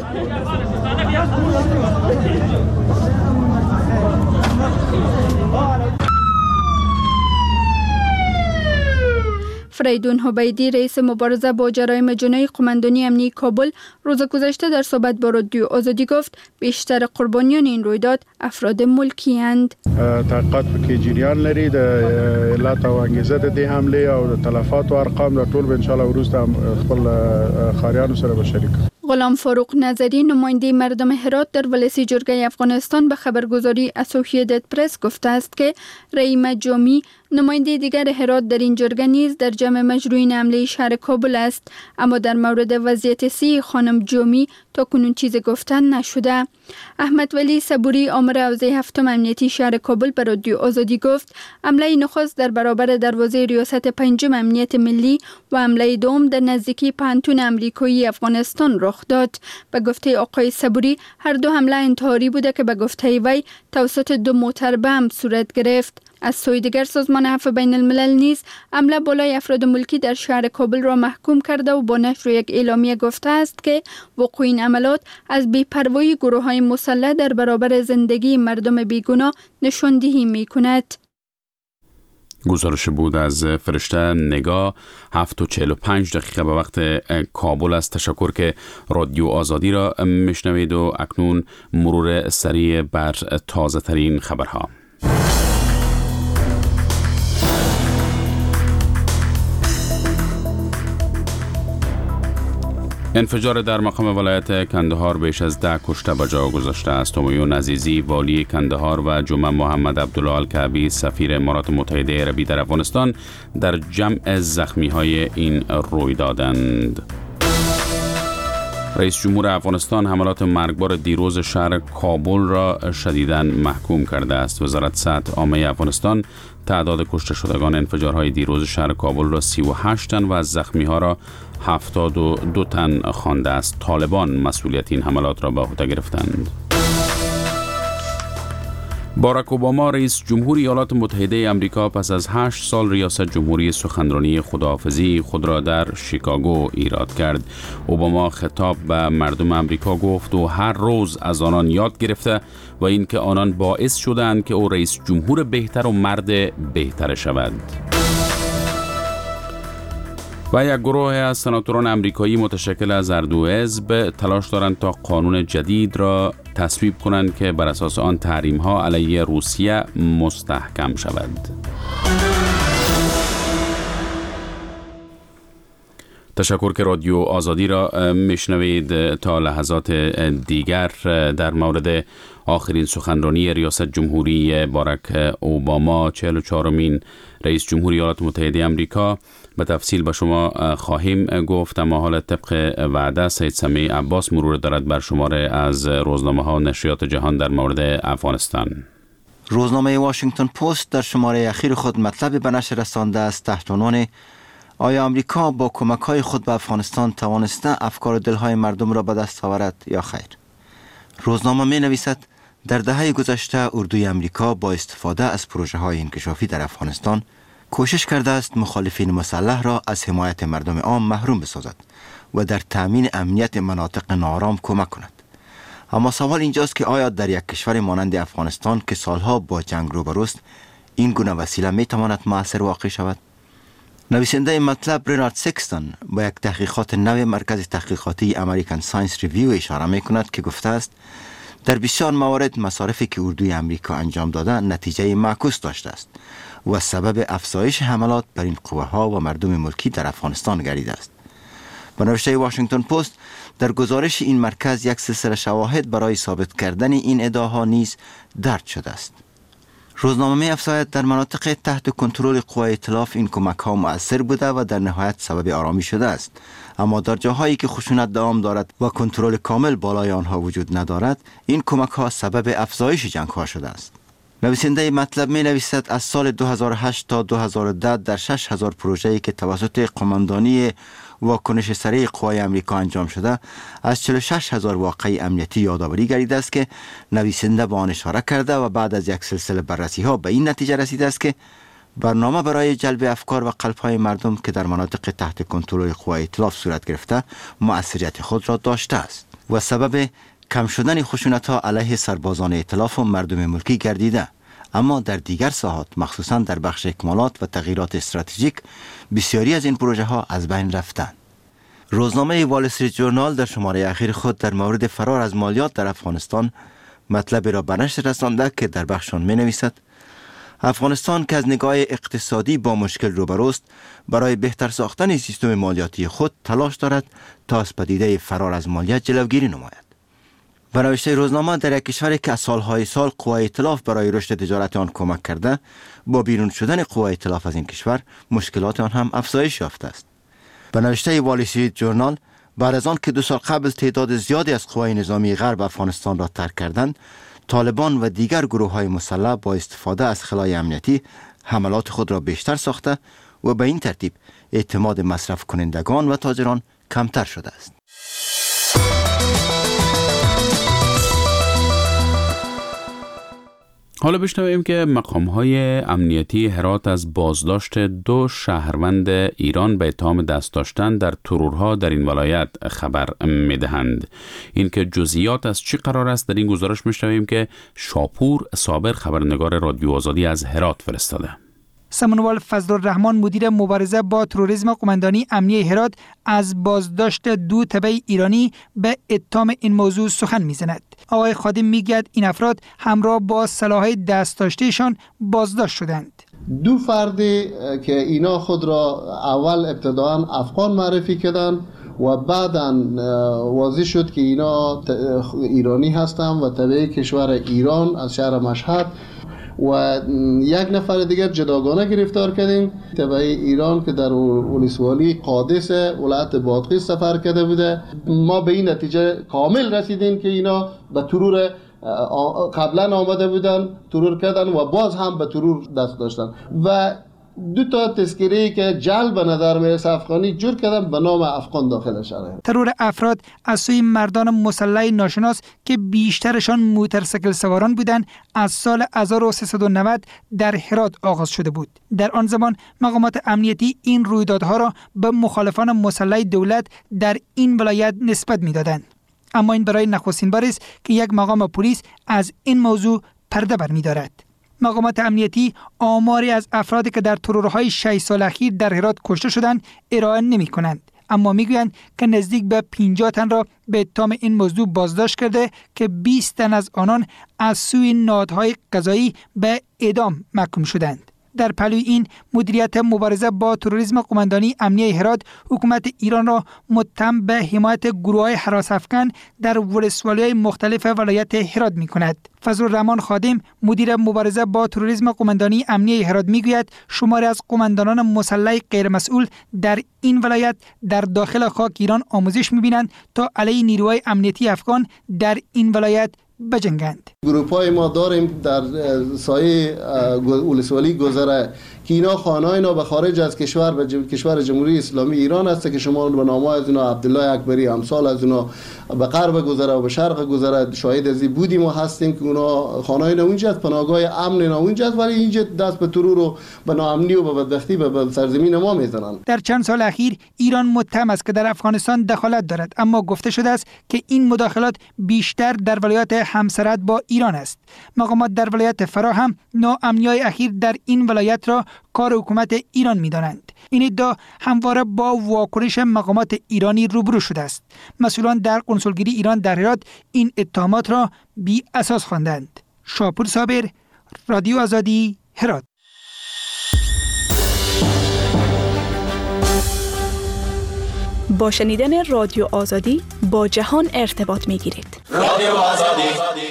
فریدون حبیدی رئیس مبارزه با جرایم جنایی قماندانی امنیتی کابل روز گذشته در صحبت با رادیو آزادی گفت بیشتر قربانیان این رویداد افراد ملکی اند. تحقیقات پکې جریان لري د علت او انګیزه د دې حمله او د تلفات او ارقام د ټول به ان شاء الله وروسته خپل خاریانو سره به شریک. غلام فاروق نظری نماینده مردم هرات در ولسی جرگه افغانستان به خبرگزاری اسوسییتد پرس گفته است که رحیمه جامی نماینده دیگر هرات در این جرگه نیز در جمع مجروحین حمله شهر کابل است، اما در مورد وضعیت سی خانم جامی تا کنون چیز گفتن نشده. احمد ولی صبوری آمر حوزه هفتم امنیتی شهر کابل به رادیو آزادی گفت حمله نخست در برابر دروازه ریاست پنجم امنیت ملی و حمله دوم در نزدیکی پانتون امریکایی افغانستان رخ داد. به گفته آقای صبوری هر دو حمله انتحاری بوده که به گفته وی توسط دو موتر بم صورت گرفت. از سوی دیگر سازمان عفو بین الملل نیز حمله بالای افراد ملکی در شهر کابل را محکوم کرده و با نشر یک اعلامیه گفته است که وقوع این عملات از بی‌پروایی گروه‌های مسلح در برابر زندگی مردم بیگناه نشاندهی می‌کند. گزارش بود از فرشته نگاه. هفت و چهل و پنج دقیقه به وقت کابل است. تشکر که رادیو آزادی را میشنوید و اکنون مرور سریع بر تازه ترین خبرها. انفجار در مقام ولایت کندهار بیش از ده کشته به جا گذاشته است. همایون عزیزی والی کندهار و جمعه محمد عبدالله الکعبی سفیر امارات متحده عربی در افغانستان در جمع زخمی های این رویدادند. رئیس جمهور افغانستان حملات مرگبار دیروز شهر کابل را شدیداً محکوم کرده است. وزارت صحت عامه افغانستان تعداد کشته شدگان انفجارهای دیروز شهر کابل را سی و هشت تن و از زخمی ها را هفتاد و دو تن خوانده است. طالبان مسئولیت این حملات را به عهده گرفتند. باراک اوباما رئیس جمهور ایالات متحده آمریکا پس از هشت سال ریاست جمهوری سخنرانی خداحافظی خود را در شیکاگو ایراد کرد. اوباما خطاب به مردم آمریکا گفت و هر روز از آنان یاد گرفته و اینکه آنان باعث شدند که او رئیس جمهور بهتر و مرد بهتر شود. و یک گروه از سناتوران آمریکایی متشکل از هر دو حزب تلاش دارند تا قانون جدید را تصویب کنند که بر اساس آن تحریم‌ها علیه روسیه مستحکم شود. تشکر که رادیو آزادی را میشنوید. تا لحظات دیگر در مورد آخرین سخنرانی ریاست جمهوری باراک اوباما چهل و چهارمین رئیس جمهوری ایالات متحده آمریکا به تفصیل به شما خواهیم گفت، اما حال طبق وعده سید سمیع عباس مرور دارد بر شماره از روزنامه ها و نشریات جهان در مورد افغانستان. روزنامه واشنگتن پست در شماره اخیر خود مطلب به نشر رسانده است تحت عنوان آیا آمریکا با کمک‌های خود به افغانستان توانسته افکار و دلهای مردم را به دست آورد یا خیر؟ روزنامه می نویسد در دهه گذشته اردوی آمریکا با استفاده از پروژه‌های انکشافی در افغانستان کوشش کرده است مخالفین مسلح را از حمایت مردم عام محروم بسازد و در تامین امنیت مناطق ناآرام کمک کند. اما سوال اینجاست که آیا در یک کشور مانند افغانستان که سالها با جنگ روبروست این گونه وسیله می تواند مؤثر واقع شود؟ نویسنده مطلب رینارد سکستون با یک تحقیقات نو مرکز تحقیقاتی امریکن ساینس ریویو اشاره می کند که گفته است در بسیار موارد مصارفی که اردوی آمریکا انجام داده نتیجه معکوس داشته است و سبب افزایش حملات بر این قوه ها و مردم ملکی در افغانستان گردیده است. به نوشته واشنگتن پست در گزارش این مرکز یک سلسله شواهد برای ثابت کردن این ادعاها نیز درج شده است. روزنامه می افزاید در مناطق تحت کنترل قوای ائتلاف این کمک ها مؤثر بوده و در نهایت سبب آرامی شده است، اما در جاهایی که خشونت دوام دارد و کنترل کامل بالای آنها وجود ندارد این کمک ها سبب افزایش جنگ ها شده است. نویسنده مطلب می نویسد از سال دو هزار و هشت تا دو هزار و ده در شش هزار پروژه‌ای که توسط قماندانی واکنش سریع قوای آمریکا انجام شده از چهل و شش هزار واقعه امنیتی یادآوری گردیده است که نویسنده به آن اشاره کرده و بعد از یک سلسله بررسی ها به این نتیجه رسیده است که برنامه برای جلب افکار و قلب های مردم که در مناطق تحت کنترل قوای ائتلاف صورت گرفته مؤثریت خود را داشته است و سبب کم شدن خشونت ها علیه سربازان ائتلاف و مردم ملکی گردیده، اما در دیگر ساحات مخصوصا در بخش اکمالات و تغییرات استراتژیک بسیاری از این پروژه ها از بین رفتند. روزنامه وال استریت جورنال در شماره اخیر خود در مورد فرار از مالیات در افغانستان مطلب را به نشر رسانده که در بخش آن می نویسد: افغانستان که از نگاه اقتصادی با مشکل روبروست، برای بهتر ساختن سیستم مالیاتی خود تلاش دارد تا از پدیده فرار از مالیات جلوگیری نماید. به نوشته روزنامه، در یک کشوری که از سالهای سال قوای ائتلاف برای رشد تجارت آن کمک کرده، با بیرون شدن قوای ائتلاف از این کشور مشکلات آن هم افزایش یافته است. به نوشته وال استریت جورنال، بعد از آن که دو سال قبل تعداد زیادی از قوای نظامی غرب افغانستان را ترک کردند، طالبان و دیگر گروه های مسلح با استفاده از خلای امنیتی حملات خود را بیشتر ساخته و به این ترتیب اعتماد مصرف کنندگان و تاجران کمتر شده است. حالا بشنویم که مقام‌های امنیتی هرات از بازداشت دو شهروند ایران به اتهام دست داشتن در ترورها در این ولایت خبر می‌دهند. این که جزئیات از چی قرار است در این گزارش می‌شنویم که شاپور صابر خبرنگار رادیو آزادی از هرات فرستاده. سمنوال فضل الرحمن مدیر مبارزه با تروریسم قماندانی امنیه هرات از بازداشت دو تبع ایرانی به اتهام این موضوع سخن میزند. آقای خادم میگوید این افراد همراه با سلاح دست داشتهشان بازداشت شدند. دو فردی که اینا خود را اول ابتداً افغان معرفی کردند و بعداً واضح شد که اینا ایرانی هستند و تبع کشور ایران از شهر مشهد، و یک نفر دیگر جداگانه گرفتار کردیم تبع ایران که در ولسوالی قادس ولایت بادغیس سفر کرده بوده. ما به این نتیجه کامل رسیدیم که اینا به ترور قبلا آمده بودن، ترور کردن و باز هم به ترور دست داشتن و دو تا تذکره‌ای که جلب به نظر میرسه افغانی جور کردن به نام افغان داخل شهر. ترور افراد از سوی مردان مسلح ناشناس که بیشترشان موتورسیکل سواران بودند از سال هزار و سیصد و نود در هرات آغاز شده بود. در آن زمان مقامات امنیتی این رویدادها را به مخالفان مسلح دولت در این ولایت نسبت میدادند. اما این برای نخستین بار است که یک مقام پلیس از این موضوع پرده برمی‌دارد. مقامات امنیتی آماری از افرادی که در ترورهای شش سال اخیر در هرات کشته شدند ارائه نمی کنند، اما میگویند که نزدیک به پنجاه تن را به اتهام این موضوع بازداشت کرده که بیست تن از آنان از سوی نهادهای قضایی به اعدام محکوم شدند. در پلوی این مدیریت مبارزه با تروریسم قماندانی امنیه هرات حکومت ایران را متهم به حمایت گروه‌های هراس افکن در ولسوالی‌های مختلف ولایت هرات می‌کند. فضل الرحمن خادم مدیر مبارزه با تروریسم قماندانی امنیه هرات میگوید شماری از قماندانان مسلح غیرمسئول در این ولایت در داخل خاک ایران آموزش می‌بینند تا علیه نیروهای امنیتی افغان در این ولایت بجنگند. گروپای ما داریم در سایه ولسوالی گذره که اینا خانه اینا به خارج از کشور به جم... کشور جمهوری اسلامی ایران است که شما به نام از اینا عبدالله اکبری امثال از اینا به غرب گذره و به شرق گذره شاهد از این بودیم و هستیم که اونا خانه اینا اونجا پناهگاه امن اینا اونجا، ولی اینجا دست به ترور و به ناامنی و به بدبختی به سرزمین ما میزنند. در چند سال اخیر ایران متهم است که در افغانستان دخالت دارد، اما گفته شده است که این مداخلات بیشتر در ولایات همسرد با ایران است. مقامات در ولایت فرا هم ناامنی‌های اخیر در این ولایت را کار حکومت ایران می‌دانند. این ادعا همواره با واکنش مقامات ایرانی روبرو شده است. مسئولان در کنسولگری ایران در هرات این اتهامات را بی اساس خواندند. شاپور صابر، رادیو آزادی، هرات. با شنیدن رادیو آزادی با جهان ارتباط می‌گیرید. رادیو آزادی.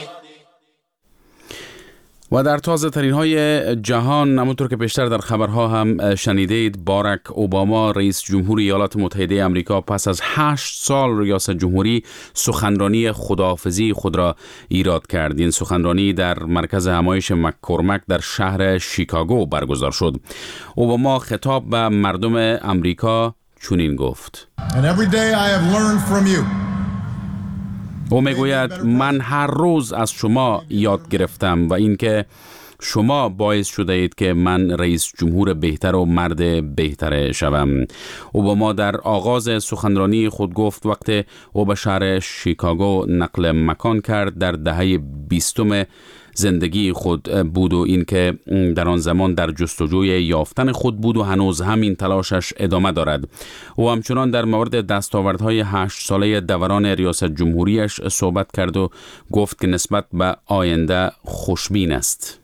و در تازه ترین های جهان، همونطور که پیشتر در خبرها هم شنیدید، باراک اوباما رئیس جمهور ایالات متحده آمریکا پس از هشت سال ریاست جمهوری سخنرانی خداحافظی خود را ایراد کرد. این سخنرانی در مرکز همایش مک‌کورمک در شهر شیکاگو برگزار شد. اوباما خطاب به مردم آمریکا چنین گفت: And every day I have learned from you. او میگوید من هر روز از شما یاد گرفتم و اینکه شما باعث شده اید که من رئیس جمهور بهتر و مرد بهتر شوم. اوباما در آغاز سخنرانی خود گفت وقتی او به شهر شیکاگو نقل مکان کرد در دهه بیستم زندگی خود بود و اینکه در آن زمان در جستجوی یافتن خود بود و هنوز همین تلاشش ادامه دارد. او همچنان در مورد دستاوردهای هشت ساله دوران ریاست جمهوریش صحبت کرد و گفت که نسبت به آینده خوشبین است.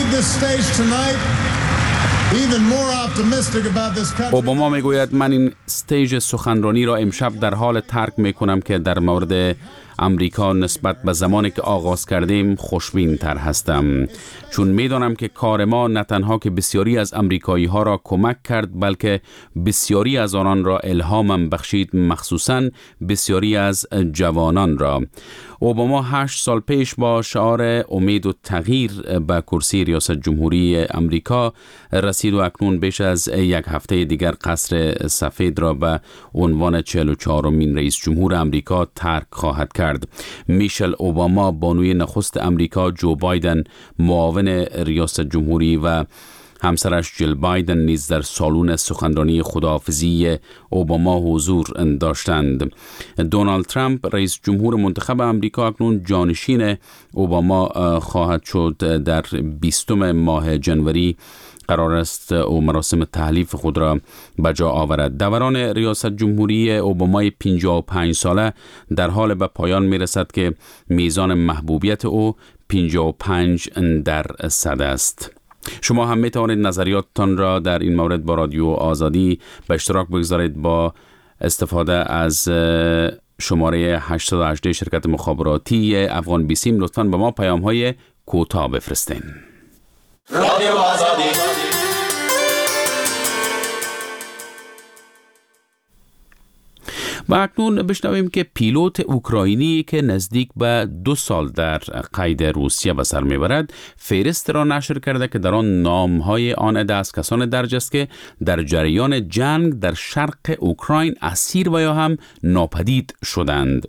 اوباما میگوید من این استیج سخنرانی را امشب در حال ترک میکنم که در مورد امریکا نسبت به زمانی که آغاز کردیم خوشبین تر هستم، چون میدانم که کار ما نه تنها که بسیاری از امریکایی ها را کمک کرد بلکه بسیاری از آنان را الهامم بخشید، مخصوصاً بسیاری از جوانان را. اوباما هشت سال پیش با شعار امید و تغییر به کرسی ریاست جمهوری امریکا رسید و اکنون بیش از یک هفته دیگر قصر سفید را به عنوان چهل و چهارمین رئیس جمهور امریکا ترک خواهد کرد. میشل اوباما بانوی نخست امریکا جو بایدن، معاون ریاست جمهوری و همسرش جیل بایدن نیز در سالن سخنرانی خداحافظی اوباما حضور داشتند. دونالد ترامپ رئیس جمهور منتخب امریکا اکنون جانشین اوباما خواهد شد. در بیستم ماه جنوری قرار است او مراسم تحلیف خود را به جا آورد. دوران ریاست جمهوری اوبامای پنجاه و پنج ساله در حال به پایان می رسد که میزان محبوبیت او پنجاه و پنج درصد است. شما هم می توانید نظریاتتان را در این مورد با رادیو آزادی به اشتراک بگذارید با استفاده از شماره هشت یک هشت شرکت مخابراتی افغان بیسیم. لطفاً به ما پیام های کوتاه بفرستین. رادیو آزادی. و اکنون بشنویم که پیلوت اوکراینی که نزدیک به دو سال در قید روسیه به سر میبرد فهرست را نشر کرده که در آن نامهای آن دست کسان درج است که در جریان جنگ در شرق اوکراین اسیر و یا هم ناپدید شدند.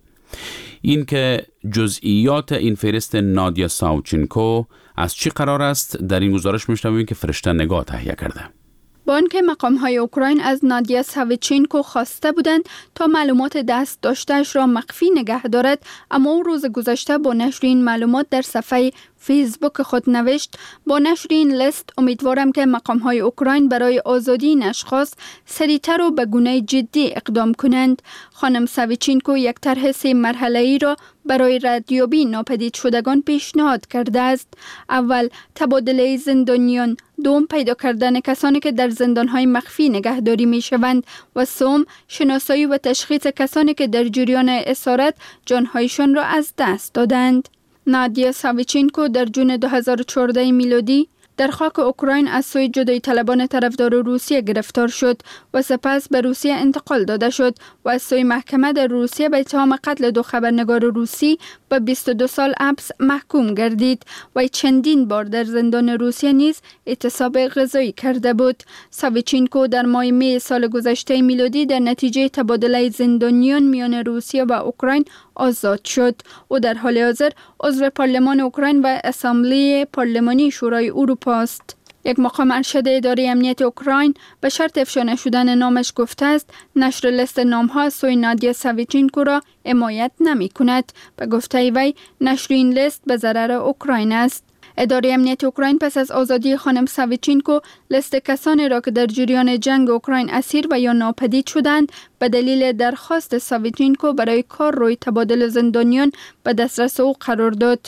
این که جزئیات این فهرست نادیا ساوچینکو از چی قرار است در این گزارش میشنویم که فرشته نگاه تهیه کرده. با آنکه مقام‌های اوکراین از نادیا ساوچینکو خواسته بودند تا معلومات دست داشته‌اش را مخفی نگه دارد، اما او روز گذشته با نشر این معلومات در صفحه فیسبوک خود نوشت: با نشر این لیست امیدوارم که مقام‌های اوکراین برای آزادی این اشخاص سریعتر و به گونه جدی اقدام کنند. خانم ساوچینکو یک طرح سه مرحله‌ای را برای ردیابی ناپدید شدگان پیشنهاد کرده است. اول، تبادله زندانیان. دوم، پیدا کردن کسانی که در زندان‌های مخفی نگهداری می‌شوند و سوم، شناسایی و تشخیص کسانی که در جریان اسارت جان‌هایشان را از دست دادند. نادیا ساوچینکو در جون دو هزار و چهارده میلادی در خاک اوکراین از سوی جدایی طلبان طرفدار روسیه گرفتار شد و سپس به روسیه انتقال داده شد و از سوی محکمه در روسیه به اتهام قتل دو خبرنگار روسی به بیست و دو سال حبس محکوم گردید و چندین بار در زندان روسیه نیز اعتصاب غذایی کرده بود. ساوچینکو در ماه می سال گذشته میلادی در نتیجه تبادله زندانیان میان روسیه و اوکراین آزاد شد. او در حال حاضر عضو پارلمان اوکراین و اسامبله پارلمانی شورای اروپا است. یک مقام ارشد اداره امنیت اوکراین به شرط افشا نشدن نامش گفته است نشر لیست نام‌ها از سوی نادیا ساوچینکو را حمایت نمی‌کند. به گفته وی نشر این لیست به ضرر اوکراین است. اداره امنیت اوکراین پس از آزادی خانم ساوچینکو لیست کسانی را که در جریان جنگ اوکراین اسیر و یا ناپدید شدند به دلیل درخواست ساوچینکو برای کار روی تبادل زندانیان به دسترس او قرار داد.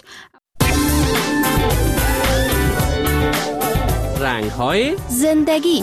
رنگ‌های زندگی.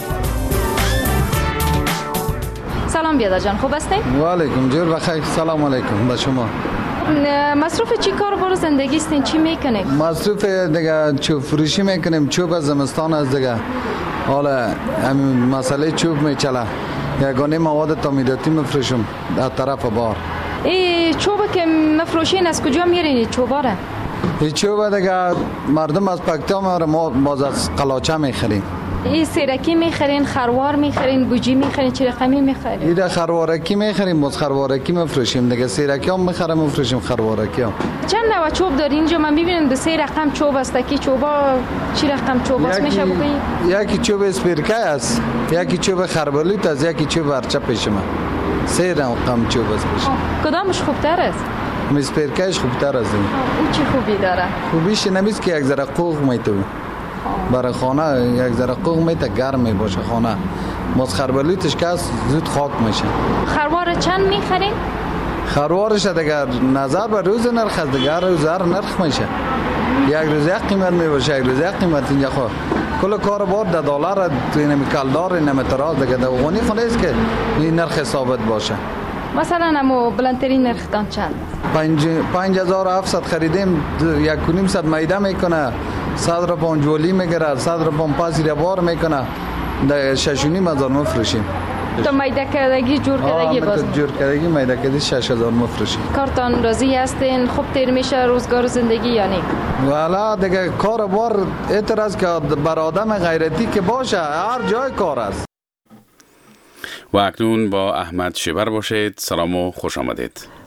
سلام بیادر جان، خوب هستین؟ و علیکم جور بخیر. سلام علیکم به شما. مصروف چی کار برو زندگی استین؟ چی میکنید؟ مصروف دیگه چوب فروشی میکنیم. چوب از زمستان از دیگه حالا همین مسئله چوب میچله. یگانه مواد تعمیراتی مفروشم در طرف بار. ای چوب که مفروشین از کجا میرین چوبا را؟ این چوب دیگه مردم از پکتا میاره، ما باز از قلاچه میخریم. این سیرکی میخرین، خروار میخرین، گوجی میخرین، چه رقمی میخرین؟ این خروارکی میخریم، باز خروارکی مفروشیم دیگه. سیرکی هم میخریم مفروشیم خروارکی هم. چند نوع چوب دارین اینجا؟ من ببینم دو سه رقم چوب است. کی چوبا چی رقم چوب است میشه بگید؟ یکی چوب اسپیرکای است، یکی چوب خربلیت است، یکی چوب ارچه پیش من. سه رقم چوب است پیش. کدامش خوبتر است؟ میسپرکش خوبتر از این. او چه خوبی داره؟ خوبیش نمیست که یک ذره قوق میته برای خانه، یک ذره قوق میته گرم می باشه خانه. مسخربلوتش که زود خاک میشه. خروار چند میخرین؟ خروارش دیگر نظر به روز نرخ است، دیگر روز هر نرخ میشه. یک روز یک قیمت می باشه، یک روز یک قیمت. اینجا خو کل کار بار در دلار اینم کلدار اینم تراز دیگه در افغانی خو نیست که این نرخ ثابت باشه. مثلا امو بلندترین نرخ تان چند؟ پنج پنج هزار و هفتصد خریدیم، یک و نیم صد میده میکنه، صد روپون جولی میگیره، صد روپون پاسی بار میکنه، در شش و نیم هزار مفروشیم. تو میده کردگی جور کردگی باز جور کردگی میده کردی شش هزار مفروشیم. کارتان راضی هستین؟ خوب تیر میشه روزگار زندگی یا نه؟ والا دیگه کار بار اعتراض که بر آدم غیرتی که باشه هر جای کار است. و اکنون با احمد شبر باشید. سلام و خوش آمدید.